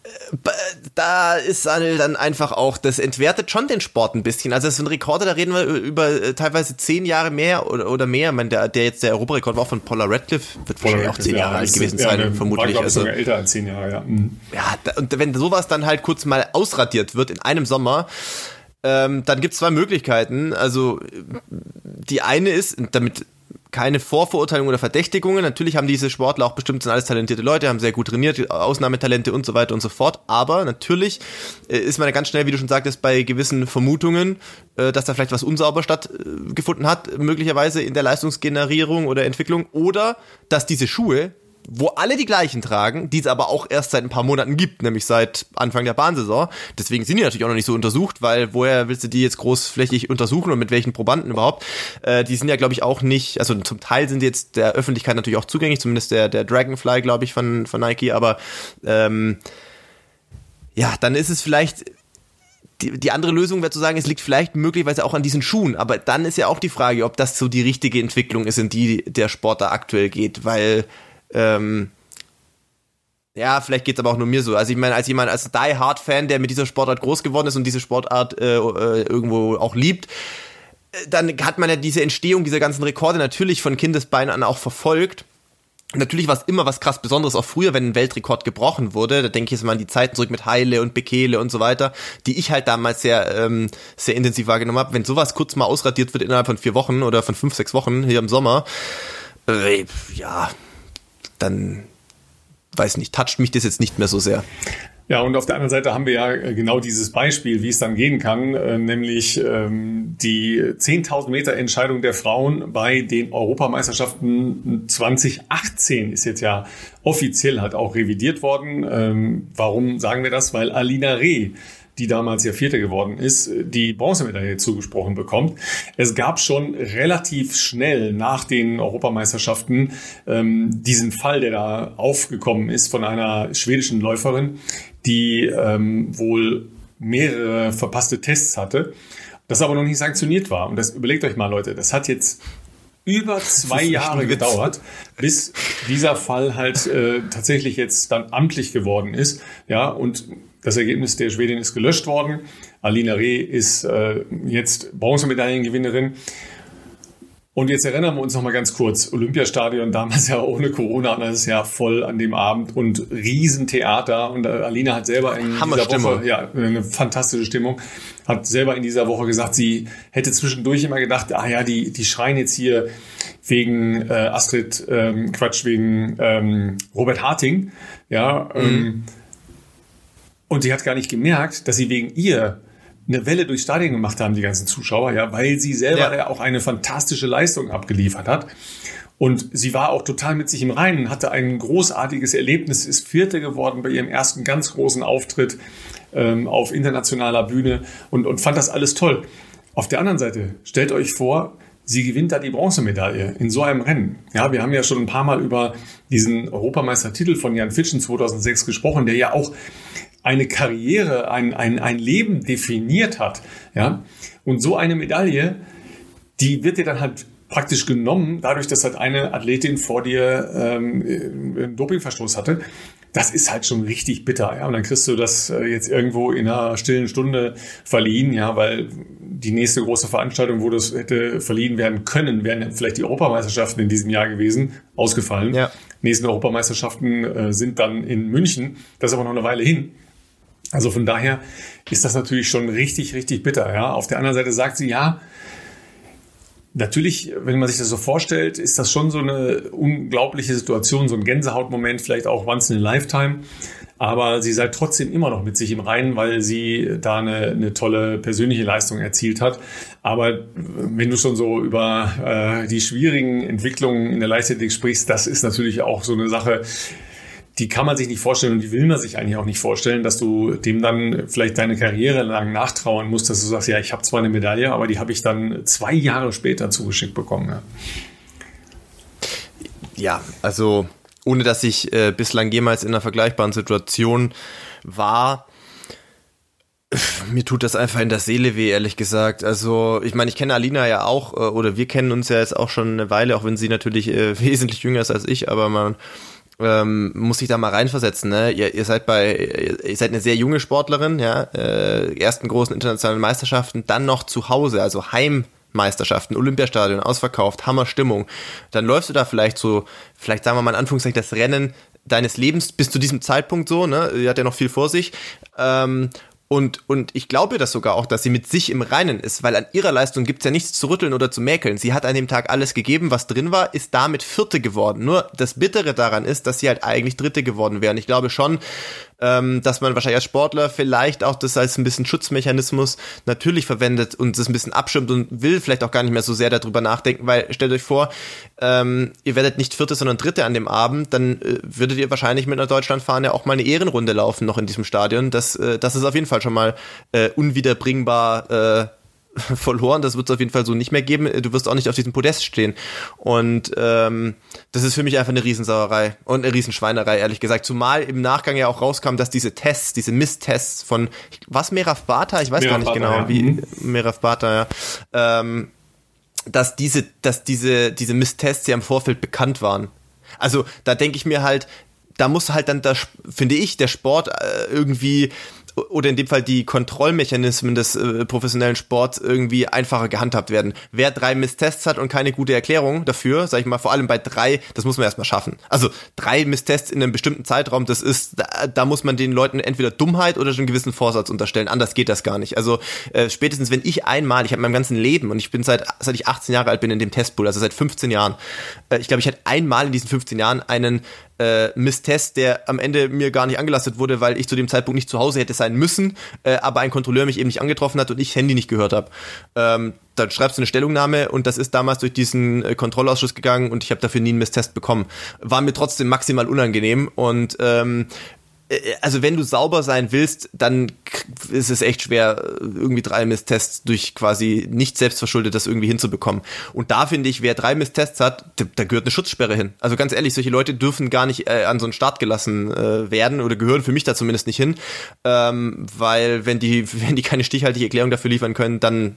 Da ist dann einfach auch, das entwertet schon den Sport ein bisschen. Also das ist ein Rekord, da reden wir über teilweise 10 Jahre mehr oder mehr. Ich meine, der Europarekord war auch von Paula Radcliffe, wird wahrscheinlich auch 10 Jahre alt gewesen sein, vermutlich. War, sogar älter als 10 Jahre, ja. Mhm. Ja, und wenn sowas dann halt kurz mal ausradiert wird in einem Sommer, dann gibt's 2 Möglichkeiten. Also die eine ist, damit keine Vorverurteilung oder Verdächtigungen. Natürlich haben diese Sportler auch bestimmt, sind alles talentierte Leute, haben sehr gut trainiert, Ausnahmetalente und so weiter und so fort. Aber natürlich ist man ganz schnell, wie du schon sagtest, bei gewissen Vermutungen, dass da vielleicht was unsauber stattgefunden hat, möglicherweise in der Leistungsgenerierung oder Entwicklung. Oder dass diese Schuhe, wo alle die gleichen tragen, die es aber auch erst seit ein paar Monaten gibt, nämlich seit Anfang der Bahnsaison. Deswegen sind die natürlich auch noch nicht so untersucht, weil woher willst du die jetzt großflächig untersuchen und mit welchen Probanden überhaupt? Die sind ja, glaube ich, auch nicht, also zum Teil sind die jetzt der Öffentlichkeit natürlich auch zugänglich, zumindest der Dragonfly, glaube ich, von Nike, aber ja, dann ist es vielleicht die andere Lösung wäre zu sagen, es liegt vielleicht möglicherweise auch an diesen Schuhen, aber dann ist ja auch die Frage, ob das so die richtige Entwicklung ist, in die der Sport da aktuell geht, weil ja, vielleicht geht's aber auch nur mir so. Also ich meine, als Die-Hard-Fan, der mit dieser Sportart groß geworden ist und diese Sportart irgendwo auch liebt, dann hat man ja diese Entstehung dieser ganzen Rekorde natürlich von Kindesbeinen an auch verfolgt. Natürlich war es immer was krass Besonderes, auch früher, wenn ein Weltrekord gebrochen wurde. Da denke ich jetzt mal an die Zeiten zurück mit Haile und Bekele und so weiter, die ich halt damals sehr intensiv wahrgenommen habe. Wenn sowas kurz mal ausradiert wird innerhalb von 4 Wochen oder von 5, 6 Wochen hier im Sommer, ja, dann, weiß nicht, toucht mich das jetzt nicht mehr so sehr. Ja, und auf der anderen Seite haben wir ja genau dieses Beispiel, wie es dann gehen kann, nämlich die 10.000 Meter Entscheidung der Frauen bei den Europameisterschaften 2018 ist jetzt ja offiziell halt auch revidiert worden. Warum sagen wir das? Weil Alina Reh, die damals ja Vierte geworden ist, die Bronzemedaille zugesprochen bekommt. Es gab schon relativ schnell nach den Europameisterschaften diesen Fall, der da aufgekommen ist von einer schwedischen Läuferin, die wohl mehrere verpasste Tests hatte, das aber noch nicht sanktioniert war. Und das überlegt euch mal, Leute, das hat jetzt über 2 Jahre gedauert, bis dieser Fall halt tatsächlich jetzt dann amtlich geworden ist. Ja, und das Ergebnis der Schwedin ist gelöscht worden. Alina Reh ist jetzt Bronzemedaillengewinnerin. Und jetzt erinnern wir uns noch mal ganz kurz. Olympiastadion, damals ja ohne Corona, und das ist ja voll an dem Abend und Riesentheater. Und Alina hat selber in dieser Woche, ja, eine fantastische Stimmung, hat selber in dieser Woche gesagt, sie hätte zwischendurch immer gedacht, die schreien jetzt hier wegen wegen Robert Harting, ja, und sie hat gar nicht gemerkt, dass sie wegen ihr eine Welle durchs Stadion gemacht haben, die ganzen Zuschauer, ja, weil sie selber ja auch eine fantastische Leistung abgeliefert hat. Und sie war auch total mit sich im Reinen, hatte ein großartiges Erlebnis, ist Vierte geworden bei ihrem ersten ganz großen Auftritt auf internationaler Bühne und fand das alles toll. Auf der anderen Seite, stellt euch vor, sie gewinnt da die Bronzemedaille in so einem Rennen. Ja, wir haben ja schon ein paar Mal über diesen Europameistertitel von Jan Fitschen 2006 gesprochen, der ja auch eine Karriere, ein Leben definiert hat. Ja? Und so eine Medaille, die wird dir dann halt praktisch genommen, dadurch, dass halt eine Athletin vor dir einen Dopingverstoß hatte. Das ist halt schon richtig bitter. Ja? Und dann kriegst du das jetzt irgendwo in einer stillen Stunde verliehen, ja, weil die nächste große Veranstaltung, wo das hätte verliehen werden können, wären vielleicht die Europameisterschaften in diesem Jahr gewesen, ausgefallen. Ja. Nächsten Europameisterschaften sind dann in München. Das ist aber noch eine Weile hin. Also von daher ist das natürlich schon richtig, richtig bitter. Ja? Auf der anderen Seite sagt sie, ja, natürlich, wenn man sich das so vorstellt, ist das schon so eine unglaubliche Situation, so ein Gänsehautmoment, vielleicht auch once in a lifetime. Aber sie sei trotzdem immer noch mit sich im Reinen, weil sie da eine tolle persönliche Leistung erzielt hat. Aber wenn du schon so über die schwierigen Entwicklungen in der Leichtathletik sprichst, das ist natürlich auch so eine Sache, die kann man sich nicht vorstellen und die will man sich eigentlich auch nicht vorstellen, dass du dem dann vielleicht deine Karriere lang nachtrauern musst, dass du sagst, ja, ich habe zwar eine Medaille, aber die habe ich dann 2 Jahre später zugeschickt bekommen. Ja, ja, also ohne dass ich bislang jemals in einer vergleichbaren Situation war, mir tut das einfach in der Seele weh, ehrlich gesagt. Also ich meine, ich kenne Alina ja auch, oder wir kennen uns ja jetzt auch schon eine Weile, auch wenn sie natürlich wesentlich jünger ist als ich, aber man muss sich da mal reinversetzen, ne? Ihr seid eine sehr junge Sportlerin, ja, ersten großen internationalen Meisterschaften, dann noch zu Hause, also Heimmeisterschaften, Olympiastadion, ausverkauft, Hammerstimmung. Dann läufst du da vielleicht sagen wir mal in Anführungszeichen, das Rennen deines Lebens bis zu diesem Zeitpunkt so, ne? Die hat ja noch viel vor sich. Und ich glaube das sogar auch, dass sie mit sich im Reinen ist, weil an ihrer Leistung gibt's ja nichts zu rütteln oder zu mäkeln. Sie hat an dem Tag alles gegeben, was drin war, ist damit Vierte geworden. Nur das Bittere daran ist, dass sie halt eigentlich Dritte geworden wäre. Und ich glaube schon, dass man wahrscheinlich als Sportler vielleicht auch das als ein bisschen Schutzmechanismus natürlich verwendet und das ein bisschen abschirmt und will vielleicht auch gar nicht mehr so sehr darüber nachdenken, weil stellt euch vor, ihr werdet nicht Vierte, sondern Dritte an dem Abend, dann würdet ihr wahrscheinlich mit einer Deutschlandfahne auch mal eine Ehrenrunde laufen noch in diesem Stadion. Das ist auf jeden Fall schon mal unwiederbringbar verloren, das wird es auf jeden Fall so nicht mehr geben. Du wirst auch nicht auf diesem Podest stehen. Und das ist für mich einfach eine Riesensauerei und eine Riesenschweinerei, ehrlich gesagt. Zumal im Nachgang ja auch rauskam, dass diese Misstests von, was, Meraf Bata? Ich weiß gar nicht genau, ja. Wie Meraf Bata, ja. Dass diese Misstests ja im Vorfeld bekannt waren. Also da denke ich mir halt, da muss halt dann, finde ich, der Sport irgendwie oder in dem Fall die Kontrollmechanismen des professionellen Sports irgendwie einfacher gehandhabt werden. Wer 3 Misstests hat und keine gute Erklärung dafür, sag ich mal, vor allem bei 3, das muss man erstmal schaffen. Also 3 Misstests in einem bestimmten Zeitraum, da muss man den Leuten entweder Dummheit oder schon einen gewissen Vorsatz unterstellen. Anders geht das gar nicht. Also spätestens, wenn ich habe mein ganzen Leben und ich bin seit ich 18 Jahre alt bin in dem Testpool, also seit 15 Jahren, ich glaube, ich hatte einmal in diesen 15 Jahren einen Misstest, der am Ende mir gar nicht angelastet wurde, weil ich zu dem Zeitpunkt nicht zu Hause hätte sein müssen, aber ein Kontrolleur mich eben nicht angetroffen hat und ich das Handy nicht gehört habe. Dann schreibst du eine Stellungnahme und das ist damals durch diesen Kontrollausschuss gegangen und ich habe dafür nie einen Misstest bekommen. War mir trotzdem maximal unangenehm und also wenn du sauber sein willst, dann ist es echt schwer, irgendwie 3 Misstests durch quasi nicht selbstverschuldet das irgendwie hinzubekommen. Und da finde ich, wer 3 Misstests hat, da gehört eine Schutzsperre hin. Also ganz ehrlich, solche Leute dürfen gar nicht an so einen Start gelassen werden oder gehören für mich da zumindest nicht hin, weil wenn die keine stichhaltige Erklärung dafür liefern können, dann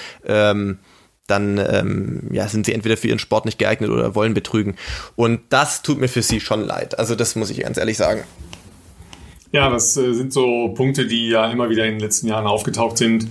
sind sie entweder für ihren Sport nicht geeignet oder wollen betrügen. Und das tut mir für sie schon leid. Also das muss ich ganz ehrlich sagen. Ja, das sind so Punkte, die ja immer wieder in den letzten Jahren aufgetaucht sind.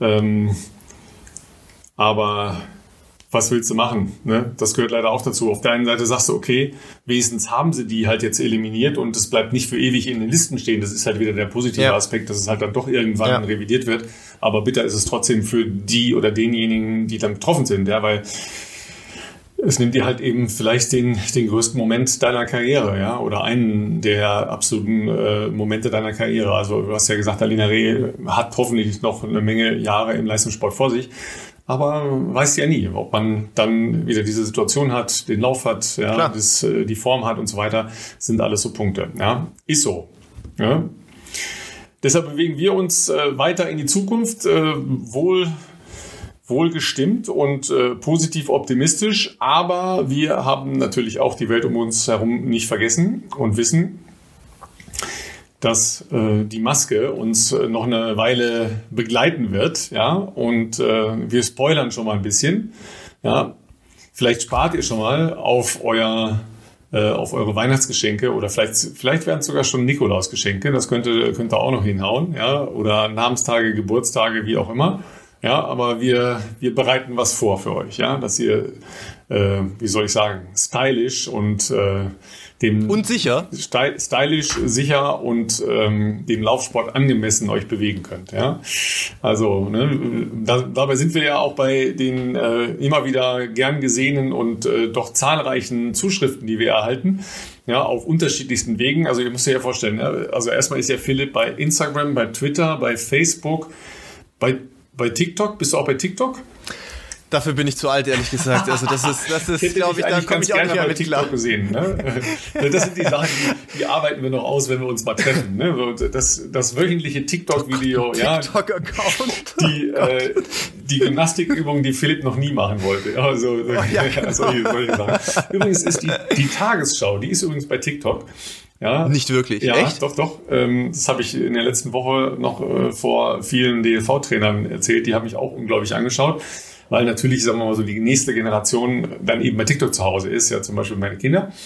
Aber was willst du machen? Ne? Das gehört leider auch dazu. Auf der einen Seite sagst du, okay, wenigstens haben sie die halt jetzt eliminiert und es bleibt nicht für ewig in den Listen stehen. Das ist halt wieder der positive Aspekt, dass es halt dann doch irgendwann revidiert wird. Aber bitter ist es trotzdem für die oder denjenigen, die dann betroffen sind, ja, weil es nimmt dir halt eben vielleicht den größten Moment deiner Karriere, ja, oder einen der absoluten Momente deiner Karriere. Also du hast ja gesagt, Alina Reh hat hoffentlich noch eine Menge Jahre im Leistungssport vor sich, aber weiß ja nie, ob man dann wieder diese Situation hat, den Lauf hat, ja, die Form hat und so weiter, sind alles so Punkte. Ja, ist so. Ja. Deshalb bewegen wir uns weiter in die Zukunft, wohlgestimmt und positiv optimistisch, aber wir haben natürlich auch die Welt um uns herum nicht vergessen und wissen, dass die Maske uns noch eine Weile begleiten wird, ja, und wir spoilern schon mal ein bisschen, ja, vielleicht spart ihr schon mal auf eure Weihnachtsgeschenke oder vielleicht werden es sogar schon Nikolausgeschenke, das könnte auch noch hinhauen, ja, oder Namenstage, Geburtstage, wie auch immer. Ja, aber wir bereiten was vor für euch, ja, dass ihr, wie soll ich sagen, stylisch und sicher, stylisch, sicher und dem Laufsport angemessen euch bewegen könnt, ja. Also dabei sind wir ja auch bei den immer wieder gern gesehenen und doch zahlreichen Zuschriften, die wir erhalten, ja, auf unterschiedlichsten Wegen. Also ihr müsst euch ja vorstellen, ja, also erstmal ist ja Philipp bei Instagram, bei Twitter, bei Facebook, bei TikTok. Bist du auch bei TikTok? Dafür bin ich zu alt, ehrlich gesagt. Also das ist, glaube ich, da komme ich auch nicht mehr mit klar. Gesehen, ne? Das sind die Sachen, die arbeiten wir noch aus, wenn wir uns mal treffen. Ne? Das wöchentliche TikTok-Video, ja, TikTok-Account. Die Gymnastikübung, die Philipp noch nie machen wollte. Also, solche Sachen. Übrigens ist die Tagesschau, die ist übrigens bei TikTok. Ja, nicht wirklich, ja, echt? Doch. Das habe ich in der letzten Woche noch vor vielen DLV-Trainern erzählt. Die haben mich auch unglaublich angeschaut, weil natürlich, sagen wir mal so, die nächste Generation dann eben bei TikTok zu Hause ist, ja, zum Beispiel meine Kinder.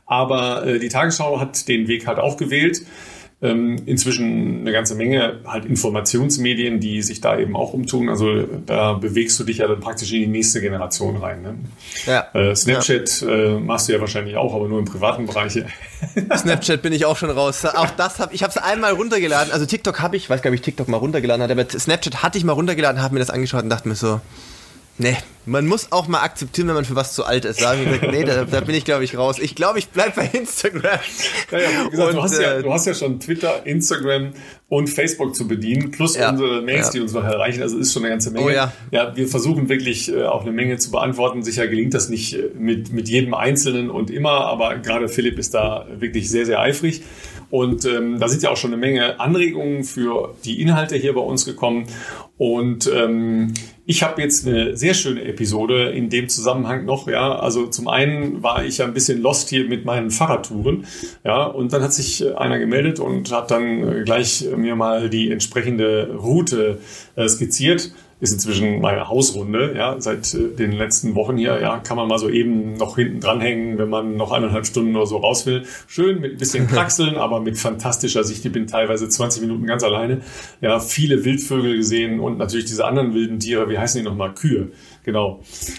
Aber die Tagesschau hat den Weg halt auch gewählt. Inzwischen eine ganze Menge halt Informationsmedien, die sich da eben auch umtun. Also da bewegst du dich ja dann praktisch in die nächste Generation rein. Ne? Ja. Snapchat machst du ja wahrscheinlich auch, aber nur im privaten Bereich. Snapchat bin ich auch schon raus. Auch das ich habe es einmal runtergeladen. Also TikTok habe ich weiß gar nicht, ob ich TikTok mal runtergeladen hatte, aber Snapchat hatte ich mal runtergeladen, habe mir das angeschaut und dachte mir so, nee, man muss auch mal akzeptieren, wenn man für was zu alt ist. Da habe ich gesagt, nee, da bin ich, glaube ich, raus. Ich glaube, ich bleibe bei Instagram. Ja, wie gesagt, du hast ja schon Twitter, Instagram und Facebook zu bedienen, plus unsere Mails, die uns noch erreichen. Also ist schon eine ganze Menge. Oh, ja. Ja, wir versuchen wirklich auch eine Menge zu beantworten. Sicher gelingt das nicht mit jedem Einzelnen und immer, aber gerade Philipp ist da wirklich sehr, sehr eifrig. Und da sind ja auch schon eine Menge Anregungen für die Inhalte hier bei uns gekommen. Und ich habe jetzt eine sehr schöne Episode in dem Zusammenhang noch. Ja, also zum einen war ich ja ein bisschen lost hier mit meinen Fahrradtouren. Ja, und dann hat sich einer gemeldet und hat dann gleich mir mal die entsprechende Route skizziert. Ist inzwischen meine Hausrunde, ja, seit den letzten Wochen hier, ja, kann man mal so eben noch hinten dranhängen, wenn man noch 1,5 Stunden oder so raus will. Schön mit ein bisschen Kraxeln, aber mit fantastischer Sicht. Ich bin teilweise 20 Minuten ganz alleine. Ja, viele Wildvögel gesehen und natürlich diese anderen wilden Tiere, wie heißen die nochmal? Kühe. Genau.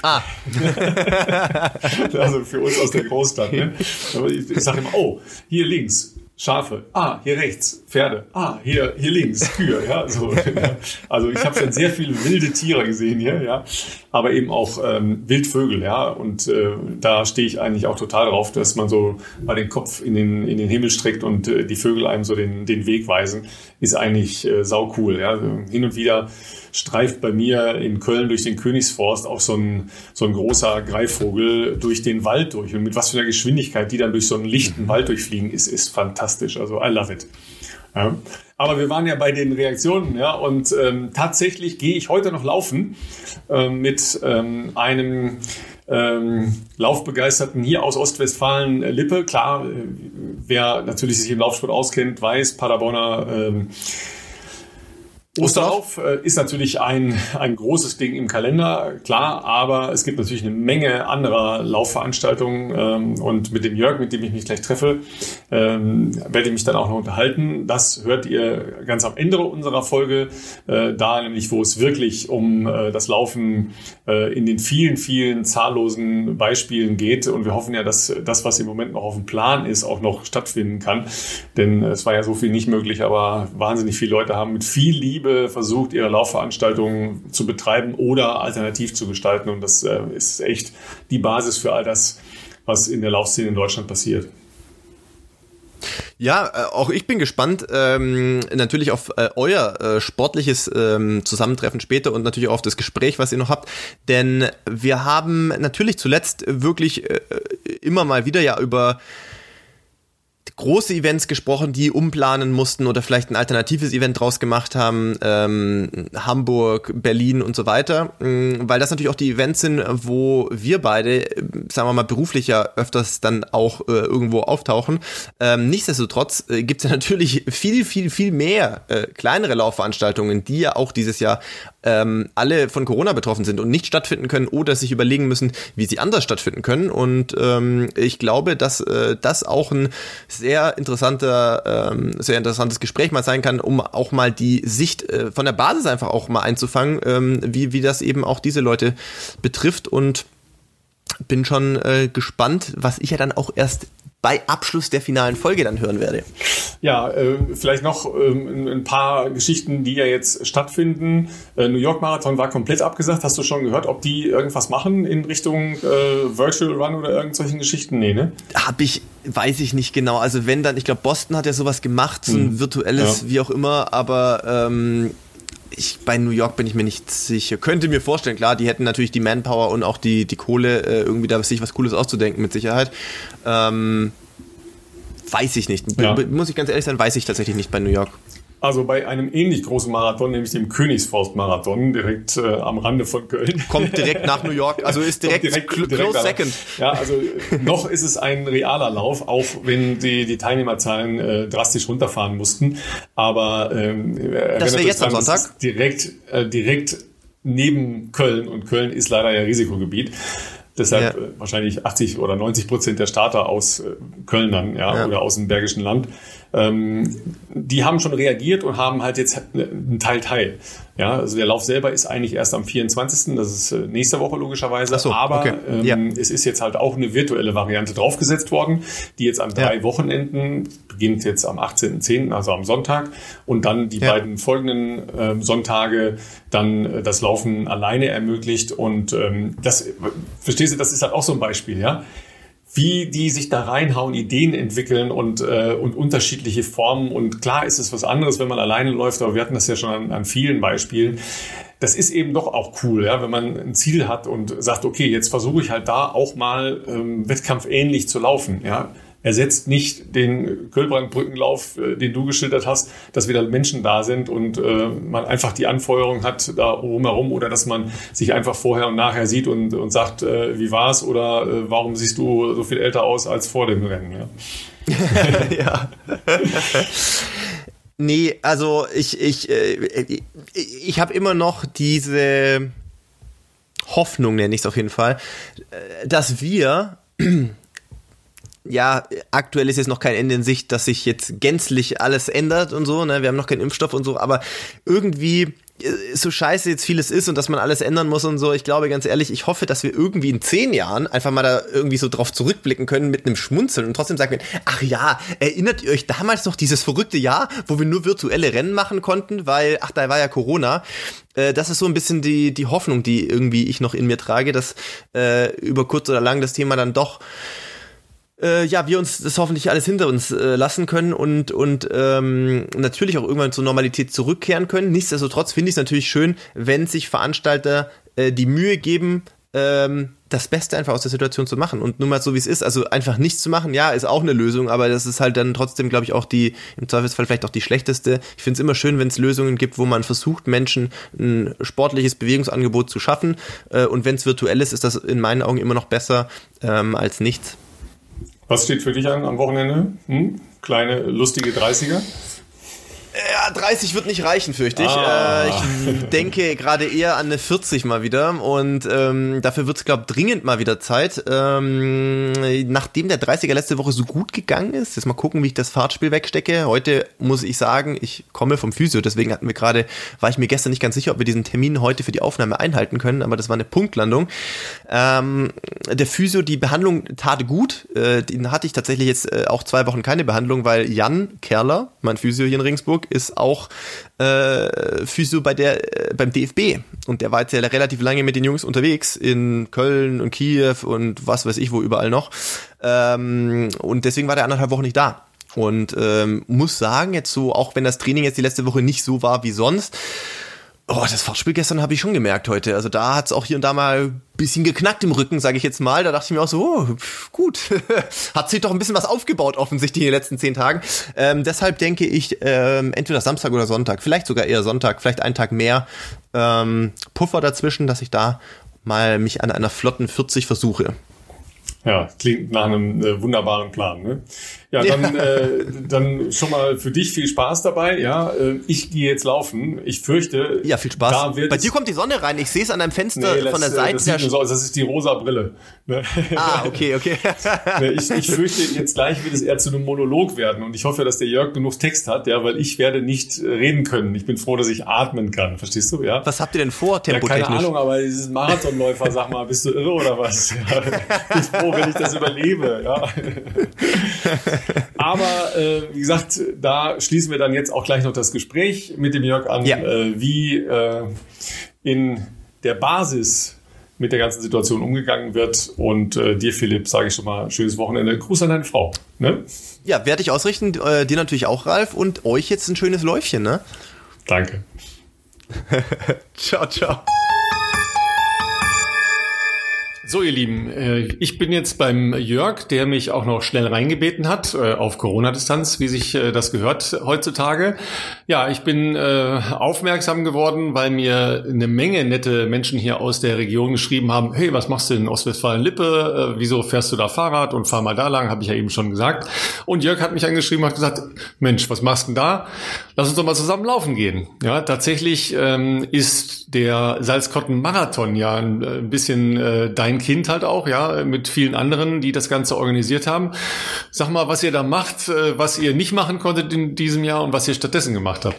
Also für uns aus der Großstadt, ne? Aber ich sage immer, oh, hier links. Schafe, hier rechts, Pferde, hier links, Kühe, ja, so. Also ich habe schon sehr viele wilde Tiere gesehen hier, ja, aber eben auch Wildvögel, ja, und da stehe ich eigentlich auch total drauf, dass man so mal den Kopf in den Himmel streckt und die Vögel einem so den Weg weisen, ist eigentlich sau cool, ja. Hin und wieder streift bei mir in Köln durch den Königsforst auch so ein großer Greifvogel durch den Wald durch. Und mit was für einer Geschwindigkeit die dann durch so einen lichten Wald durchfliegen, ist fantastisch. Also I love it. Ja. Aber wir waren ja bei den Reaktionen, ja, und tatsächlich gehe ich heute noch laufen mit einem Laufbegeisterten hier aus Ostwestfalen, Lippe. Klar, wer natürlich sich im Laufsport auskennt, weiß, Paderborner Osterlauf ist natürlich ein großes Ding im Kalender, klar, aber es gibt natürlich eine Menge anderer Laufveranstaltungen und mit dem Jörg, mit dem ich mich gleich treffe, werde ich mich dann auch noch unterhalten. Das hört ihr ganz am Ende unserer Folge, da nämlich, wo es wirklich um das Laufen in den vielen, vielen zahllosen Beispielen geht, und wir hoffen ja, dass das, was im Moment noch auf dem Plan ist, auch noch stattfinden kann, denn es war ja so viel nicht möglich, aber wahnsinnig viele Leute haben mit viel Liebe versucht, ihre Laufveranstaltungen zu betreiben oder alternativ zu gestalten. Und das ist echt die Basis für all das, was in der Laufszene in Deutschland passiert. Ja, auch ich bin gespannt, natürlich auf euer sportliches Zusammentreffen später und natürlich auch auf das Gespräch, was ihr noch habt, denn wir haben natürlich zuletzt wirklich immer mal wieder ja über große Events gesprochen, die umplanen mussten oder vielleicht ein alternatives Event draus gemacht haben, Hamburg, Berlin und so weiter, weil das natürlich auch die Events sind, wo wir beide, sagen wir mal, beruflich ja öfters dann auch irgendwo auftauchen. Nichtsdestotrotz gibt's ja natürlich viel, viel, viel mehr kleinere Laufveranstaltungen, die ja auch dieses Jahr alle von Corona betroffen sind und nicht stattfinden können oder sich überlegen müssen, wie sie anders stattfinden können. Und ich glaube, dass das auch ein sehr interessantes Gespräch mal sein kann, um auch mal die Sicht von der Basis einfach auch mal einzufangen, wie das eben auch diese Leute betrifft, und bin schon gespannt, was ich ja dann auch erst bei Abschluss der finalen Folge dann hören werde. Ja, vielleicht noch ein paar Geschichten, die ja jetzt stattfinden. New York Marathon war komplett abgesagt. Hast du schon gehört, ob die irgendwas machen in Richtung Virtual Run oder irgendwelchen Geschichten? Nee, ne? Weiß ich nicht genau. Also wenn dann, ich glaube, Boston hat ja sowas gemacht, so ein virtuelles, wie auch immer, aber bei New York bin ich mir nicht sicher. Könnte mir vorstellen, klar, die hätten natürlich die Manpower und auch die Kohle, irgendwie da sich was Cooles auszudenken, mit Sicherheit. Weiß ich nicht. Ja. Muss ich ganz ehrlich sein, weiß ich tatsächlich nicht bei New York. Also bei einem ähnlich großen Marathon, nämlich dem Königsforst-Marathon, direkt am Rande von Köln. Kommt direkt nach New York, also ist direkt close second. Ja, also noch ist es ein realer Lauf, auch wenn die Teilnehmerzahlen drastisch runterfahren mussten. Aber das wäre jetzt am Sonntag? Direkt neben Köln, und Köln ist leider ja Risikogebiet. Deshalb wahrscheinlich 80 oder 90% der Starter aus Kölnern, oder aus dem Bergischen Land. Die haben schon reagiert und haben halt jetzt einen Teil. Ja, also der Lauf selber ist eigentlich erst am 24. Das ist nächste Woche logischerweise. Ach so, aber okay. Es ist jetzt halt auch eine virtuelle Variante draufgesetzt worden, die jetzt an 3 Wochenenden, beginnt jetzt am 18.10., also am Sonntag, und dann die beiden folgenden Sonntage dann das Laufen alleine ermöglicht. Und das, verstehst du, das ist halt auch so ein Beispiel, ja. Wie die sich da reinhauen, Ideen entwickeln und unterschiedliche Formen. Und klar ist es was anderes, wenn man alleine läuft, aber wir hatten das ja schon an vielen Beispielen. Das ist eben doch auch cool, ja, wenn man ein Ziel hat und sagt, okay, jetzt versuche ich halt da auch mal wettkampfähnlich zu laufen, ja. Ersetzt nicht den Kölbrandbrückenlauf, den du geschildert hast, dass wieder Menschen da sind und man einfach die Anfeuerung hat da rumherum oder dass man sich einfach vorher und nachher sieht und sagt, wie war's oder warum siehst du so viel älter aus als vor dem Rennen? Ja. Ja. Nee, also ich habe immer noch diese Hoffnung, nenne ich es auf jeden Fall, dass wir aktuell ist jetzt noch kein Ende in Sicht, dass sich jetzt gänzlich alles ändert und so, ne? Wir haben noch keinen Impfstoff und so, aber irgendwie, so scheiße jetzt vieles ist und dass man alles ändern muss und so, ich glaube ganz ehrlich, ich hoffe, dass wir irgendwie in 10 Jahren einfach mal da irgendwie so drauf zurückblicken können mit einem Schmunzeln und trotzdem sagen wir, ach ja, erinnert ihr euch damals noch dieses verrückte Jahr, wo wir nur virtuelle Rennen machen konnten, weil, da war ja Corona. Das ist so ein bisschen die Hoffnung, die irgendwie ich noch in mir trage, dass über kurz oder lang das Thema dann doch wir uns das hoffentlich alles hinter uns lassen können und natürlich auch irgendwann zur Normalität zurückkehren können. Nichtsdestotrotz finde ich es natürlich schön, wenn sich Veranstalter die Mühe geben, das Beste einfach aus der Situation zu machen und nur mal so wie es ist, also einfach nichts zu machen, ja, ist auch eine Lösung, aber das ist halt dann trotzdem, glaube ich, auch im Zweifelsfall vielleicht auch die schlechteste. Ich finde es immer schön, wenn es Lösungen gibt, wo man versucht, Menschen ein sportliches Bewegungsangebot zu schaffen und wenn es virtuell ist das in meinen Augen immer noch besser als nichts. Was steht für dich an am Wochenende? Kleine, lustige 30er? Ja, 30 wird nicht reichen, fürchte ich. Ich denke gerade eher an eine 40 mal wieder und dafür wird es, glaube ich, dringend mal wieder Zeit. Nachdem der 30er letzte Woche so gut gegangen ist, jetzt mal gucken, wie ich das Fahrtspiel wegstecke. Heute muss ich sagen, ich komme vom Physio, deswegen war ich mir gestern nicht ganz sicher, ob wir diesen Termin heute für die Aufnahme einhalten können, aber das war eine Punktlandung. Der Physio, die Behandlung tat gut. Den hatte ich tatsächlich jetzt auch 2 Wochen keine Behandlung, weil Jan Kerler, mein Physio hier in Regensburg, ist auch Physio beim DFB und der war jetzt ja relativ lange mit den Jungs unterwegs in Köln und Kiew und was weiß ich wo überall noch und deswegen war der 1,5 Wochen nicht da und muss sagen, jetzt so, auch wenn das Training jetzt die letzte Woche nicht so war wie sonst, das Fahrtspiel gestern habe ich schon gemerkt heute. Also da hat es auch hier und da mal ein bisschen geknackt im Rücken, sage ich jetzt mal. Da dachte ich mir auch so, gut, hat sich doch ein bisschen was aufgebaut offensichtlich in den letzten 10 Tagen. Deshalb denke ich, entweder Samstag oder Sonntag, vielleicht sogar eher Sonntag, vielleicht einen Tag mehr Puffer dazwischen, dass ich da mal mich an einer flotten 40 versuche. Ja, klingt nach einem wunderbaren Plan, ne? Ja, dann schon mal für dich viel Spaß dabei. Ja, ich gehe jetzt laufen. Ich fürchte, ja, viel Spaß. Bei dir kommt die Sonne rein. Ich sehe es an deinem Fenster von der Seite. Das ist die rosa Brille. Ne? Okay. Ich fürchte, jetzt gleich wird es eher zu einem Monolog werden. Und ich hoffe, dass der Jörg genug Text hat, ja, weil ich werde nicht reden können. Ich bin froh, dass ich atmen kann. Verstehst du? Ja. Was habt ihr denn vor, tempotechnisch? Ja, keine Ahnung, aber dieses Marathonläufer, sag mal, bist du irre oder was? Ja, ich bin froh, wenn ich das überlebe. Ja. Aber wie gesagt, da schließen wir dann jetzt auch gleich noch das Gespräch mit dem Jörg an, wie in der Basis mit der ganzen Situation umgegangen wird. Und dir, Philipp, sage ich schon mal, schönes Wochenende. Gruß an deine Frau. Ne? Ja, werde ich ausrichten. Dir natürlich auch, Ralf. Und euch jetzt ein schönes Läufchen. Ne? Danke. Ciao, ciao. So, ihr Lieben, ich bin jetzt beim Jörg, der mich auch noch schnell reingebeten hat, auf Corona-Distanz, wie sich das gehört heutzutage. Ja, ich bin aufmerksam geworden, weil mir eine Menge nette Menschen hier aus der Region geschrieben haben, hey, was machst du in Ostwestfalen-Lippe? Wieso fährst du da Fahrrad und fahr mal da lang, habe ich ja eben schon gesagt. Und Jörg hat mich angeschrieben und hat gesagt, Mensch, was machst du denn da? Lass uns doch mal zusammen laufen gehen. Ja, tatsächlich ist der Salzkotten-Marathon ja ein bisschen dein dein Kind halt auch, ja, mit vielen anderen, die das Ganze organisiert haben. Sag mal, was ihr da macht, was ihr nicht machen konntet in diesem Jahr und was ihr stattdessen gemacht habt.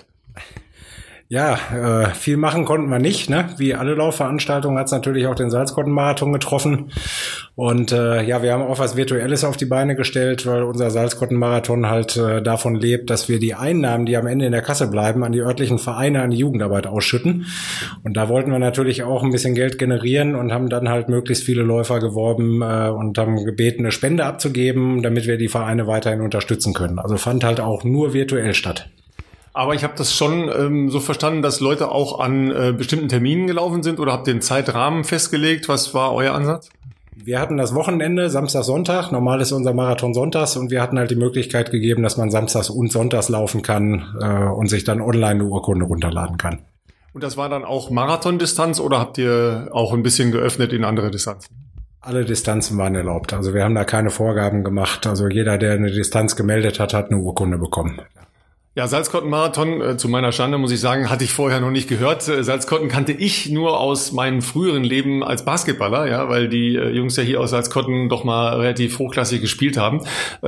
Ja, viel machen konnten wir nicht, ne? Wie alle Laufveranstaltungen hat es natürlich auch den Salzkotten-Marathon getroffen. Und ja, wir haben auch was Virtuelles auf die Beine gestellt, weil unser Salzkotten-Marathon halt davon lebt, dass wir die Einnahmen, die am Ende in der Kasse bleiben, an die örtlichen Vereine, an die Jugendarbeit ausschütten. Und da wollten wir natürlich auch ein bisschen Geld generieren und haben dann halt möglichst viele Läufer geworben und haben gebeten, eine Spende abzugeben, damit wir die Vereine weiterhin unterstützen können. Also fand halt auch nur virtuell statt. Aber ich habe das schon so verstanden, dass Leute auch an bestimmten Terminen gelaufen sind oder habt ihr den Zeitrahmen festgelegt? Was war euer Ansatz? Wir hatten das Wochenende, Samstag, Sonntag. Normal ist unser Marathon sonntags und wir hatten halt die Möglichkeit gegeben, dass man samstags und sonntags laufen kann und sich dann online eine Urkunde runterladen kann. Und das war dann auch Marathondistanz oder habt ihr auch ein bisschen geöffnet in andere Distanzen? Alle Distanzen waren erlaubt. Also wir haben da keine Vorgaben gemacht. Also jeder, der eine Distanz gemeldet hat, hat eine Urkunde bekommen. Ja, Salzkotten-Marathon, zu meiner Schande muss ich sagen, hatte ich vorher noch nicht gehört. Salzkotten kannte ich nur aus meinem früheren Leben als Basketballer, ja, weil die Jungs ja hier aus Salzkotten doch mal relativ hochklassig gespielt haben.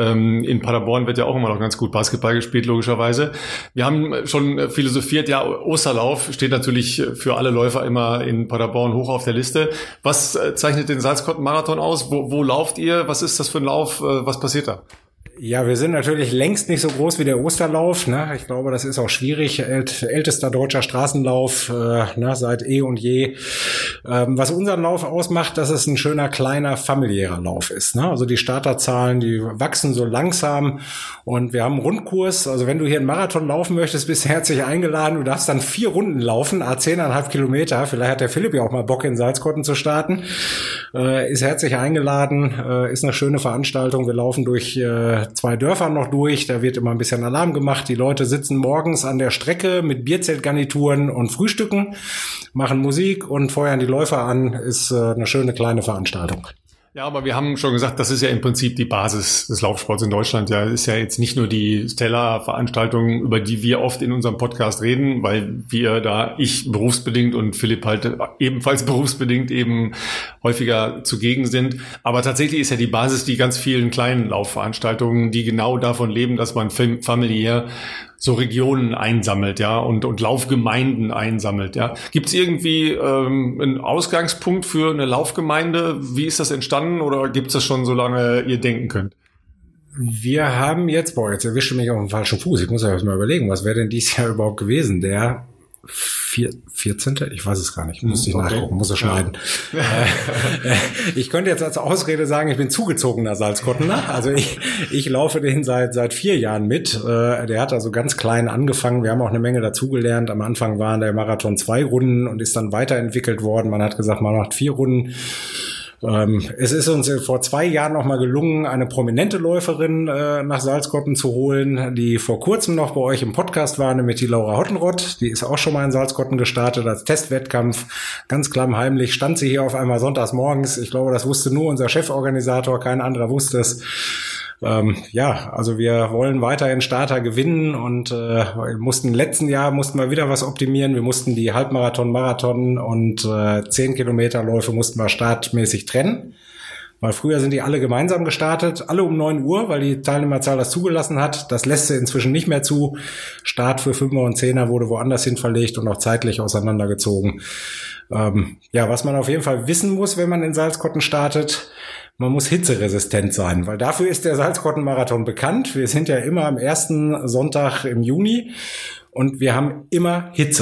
In Paderborn wird ja auch immer noch ganz gut Basketball gespielt, logischerweise. Wir haben schon philosophiert, ja, Osterlauf steht natürlich für alle Läufer immer in Paderborn hoch auf der Liste. Was zeichnet den Salzkotten-Marathon aus? Wo lauft ihr? Was ist das für ein Lauf? Was passiert da? Ja, wir sind natürlich längst nicht so groß wie der Osterlauf. Ne? Ich glaube, das ist auch schwierig. Ältester deutscher Straßenlauf seit eh und je. Was unseren Lauf ausmacht, dass es ein schöner, kleiner, familiärer Lauf ist. Ne? Also die Starterzahlen, die wachsen so langsam. Und wir haben einen Rundkurs. Also wenn du hier einen Marathon laufen möchtest, bist du herzlich eingeladen. Du darfst dann 4 Runden laufen, 10,5 Kilometer. Vielleicht hat der Philipp ja auch mal Bock, in Salzkotten zu starten. Ist herzlich eingeladen. Ist eine schöne Veranstaltung. Wir laufen durch 2 Dörfern noch durch, da wird immer ein bisschen Alarm gemacht. Die Leute sitzen morgens an der Strecke mit Bierzeltgarnituren und frühstücken, machen Musik und feuern die Läufer an. Ist eine schöne kleine Veranstaltung. Ja, aber wir haben schon gesagt, das ist ja im Prinzip die Basis des Laufsports in Deutschland. Ja, ist ja jetzt nicht nur die Stella-Veranstaltung, über die wir oft in unserem Podcast reden, weil ich berufsbedingt und Philipp halt ebenfalls berufsbedingt eben häufiger zugegen sind. Aber tatsächlich ist ja die Basis die ganz vielen kleinen Laufveranstaltungen, die genau davon leben, dass man familiär so Regionen einsammelt, ja, und Laufgemeinden einsammelt, ja. Gibt's irgendwie einen Ausgangspunkt für eine Laufgemeinde? Wie ist das entstanden oder gibt's das schon, solange ihr denken könnt? Wir haben jetzt erwische mich auf den falschen Fuß. Ich muss ja mal überlegen, was wäre denn dieses Jahr überhaupt gewesen? Der 14. Ich weiß es gar nicht. Müsste ich nachgucken, muss es schneiden. Ja. Ich könnte jetzt als Ausrede sagen, ich bin zugezogener Salzkottener. Also ich laufe den seit 4 Jahren mit. Der hat also ganz klein angefangen. Wir haben auch eine Menge dazugelernt. Am Anfang waren der Marathon 2 Runden und ist dann weiterentwickelt worden. Man hat gesagt, man macht 4 Runden. Es ist uns vor 2 Jahren noch mal gelungen, eine prominente Läuferin nach Salzkotten zu holen, die vor kurzem noch bei euch im Podcast war, nämlich die Laura Hottenrott. Die ist auch schon mal in Salzkotten gestartet als Testwettkampf. Ganz klammheimlich stand sie hier auf einmal sonntags morgens. Ich glaube, das wusste nur unser Cheforganisator, kein anderer wusste es. Also wir wollen weiterhin Starter gewinnen und letzten Jahr mussten wir wieder was optimieren. Wir mussten die Halbmarathon, Marathon und 10 Kilometerläufe mussten wir startmäßig trennen. Weil früher sind die alle gemeinsam gestartet, alle um 9 Uhr, weil die Teilnehmerzahl das zugelassen hat. Das lässt sie inzwischen nicht mehr zu. Start für 5er und 10er wurde woanders hin verlegt und auch zeitlich auseinandergezogen. Was man auf jeden Fall wissen muss, wenn man in Salzkotten startet: Man muss hitzeresistent sein, weil dafür ist der Salzkotten-Marathon bekannt. Wir sind ja immer am ersten Sonntag im Juni und wir haben immer Hitze.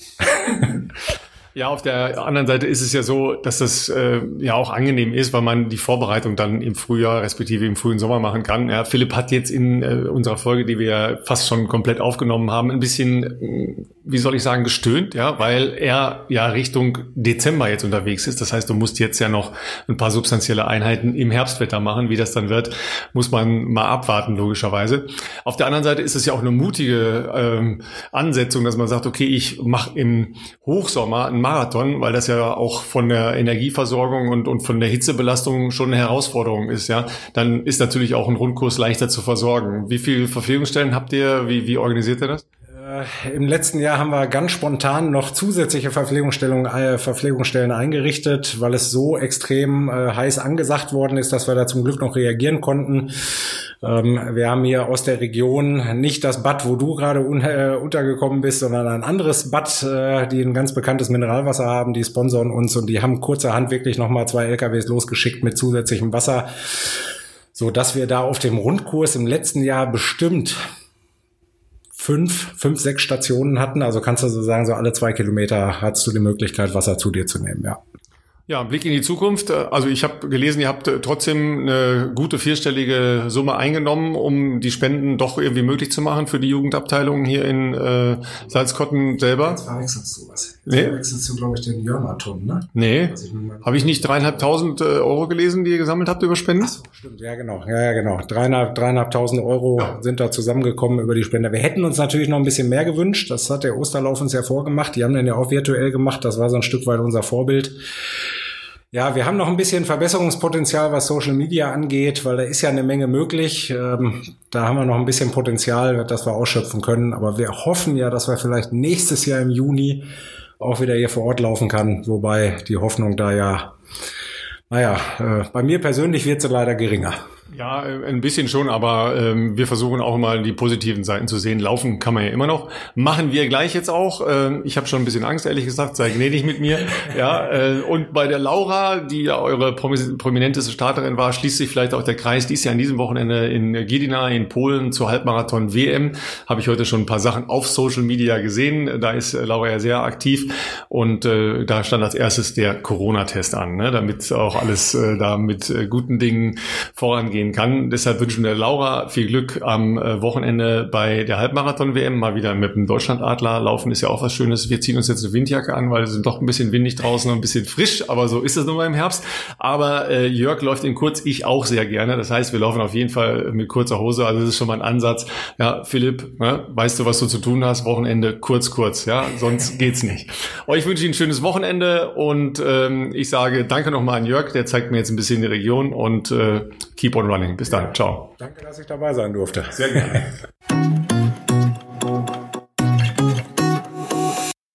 Ja, auf der anderen Seite ist es ja so, dass das ja auch angenehm ist, weil man die Vorbereitung dann im Frühjahr respektive im frühen Sommer machen kann. Ja, Philipp hat jetzt in unserer Folge, die wir fast schon komplett aufgenommen haben, ein bisschen, wie soll ich sagen, gestöhnt, ja, weil er ja Richtung Dezember jetzt unterwegs ist. Das heißt, du musst jetzt ja noch ein paar substanzielle Einheiten im Herbstwetter machen. Wie das dann wird, muss man mal abwarten, logischerweise. Auf der anderen Seite ist es ja auch eine mutige Ansetzung, dass man sagt, okay, ich mache im Hochsommer einen Marathon, weil das ja auch von der Energieversorgung und von der Hitzebelastung schon eine Herausforderung ist, ja. Dann ist natürlich auch ein Rundkurs leichter zu versorgen. Wie viele Verpflegungsstellen habt ihr? Wie organisiert ihr das? Im letzten Jahr haben wir ganz spontan noch zusätzliche Verpflegungsstellen eingerichtet, weil es so extrem heiß angesagt worden ist, dass wir da zum Glück noch reagieren konnten. Wir haben hier aus der Region nicht das Bad, wo du gerade untergekommen bist, sondern ein anderes Bad, die ein ganz bekanntes Mineralwasser haben, die sponsern uns und die haben kurzerhand wirklich nochmal 2 LKWs losgeschickt mit zusätzlichem Wasser, so dass wir da auf dem Rundkurs im letzten Jahr bestimmt 5, 6 Stationen hatten. Also kannst du so sagen, so alle 2 Kilometer hast du die Möglichkeit, Wasser zu dir zu nehmen, ja. Ja, Blick in die Zukunft. Also ich habe gelesen, ihr habt trotzdem eine gute 4-stellige Summe eingenommen, um die Spenden doch irgendwie möglich zu machen für die Jugendabteilung hier in Salzkotten selber. Jetzt verwechselst du was. Nee. Verwechselst du, glaube ich, den Jörmaton, ne? Nee. Habe ich nicht 3.500 Euro gelesen, die ihr gesammelt habt über Spenden? Ach so, stimmt, ja genau. 3.500 Euro sind da zusammengekommen über die Spender. Wir hätten uns natürlich noch ein bisschen mehr gewünscht. Das hat der Osterlauf uns ja vorgemacht. Die haben den ja auch virtuell gemacht. Das war so ein Stück weit unser Vorbild. Ja, wir haben noch ein bisschen Verbesserungspotenzial, was Social Media angeht, weil da ist ja eine Menge möglich. Da haben wir noch ein bisschen Potenzial, das wir ausschöpfen können. Aber wir hoffen ja, dass wir vielleicht nächstes Jahr im Juni auch wieder hier vor Ort laufen kann. Wobei die Hoffnung da ja, bei mir persönlich wird sie leider geringer. Ja, ein bisschen schon, aber wir versuchen auch mal die positiven Seiten zu sehen. Laufen kann man ja immer noch. Machen wir gleich jetzt auch. Ich habe schon ein bisschen Angst, ehrlich gesagt. Sei gnädig mit mir. Ja, und bei der Laura, die ja eure prominenteste Starterin war, schließt sich vielleicht auch der Kreis. Die ist ja an diesem Wochenende in Gdynia in Polen zur Halbmarathon WM. Habe ich heute schon ein paar Sachen auf Social Media gesehen. Da ist Laura ja sehr aktiv und da stand als erstes der Corona-Test an, ne? Damit auch alles da mit guten Dingen vorangehen kann. Deshalb wünschen wir Laura viel Glück am Wochenende bei der Halbmarathon-WM. Mal wieder mit dem Deutschlandadler. Laufen ist ja auch was Schönes. Wir ziehen uns jetzt eine Windjacke an, weil es sind doch ein bisschen windig draußen und ein bisschen frisch, aber so ist es nun mal im Herbst. Aber Jörg läuft in kurz, ich auch sehr gerne. Das heißt, wir laufen auf jeden Fall mit kurzer Hose. Also das ist schon mal ein Ansatz. Ja, Philipp, ne, weißt du, was du zu tun hast? Wochenende kurz, ja, sonst geht's nicht. Euch wünsche ich ein schönes Wochenende und ich sage danke nochmal an Jörg, der zeigt mir jetzt ein bisschen die Region und keep on running. Bis dann. Ciao. Danke, dass ich dabei sein durfte. Sehr gerne.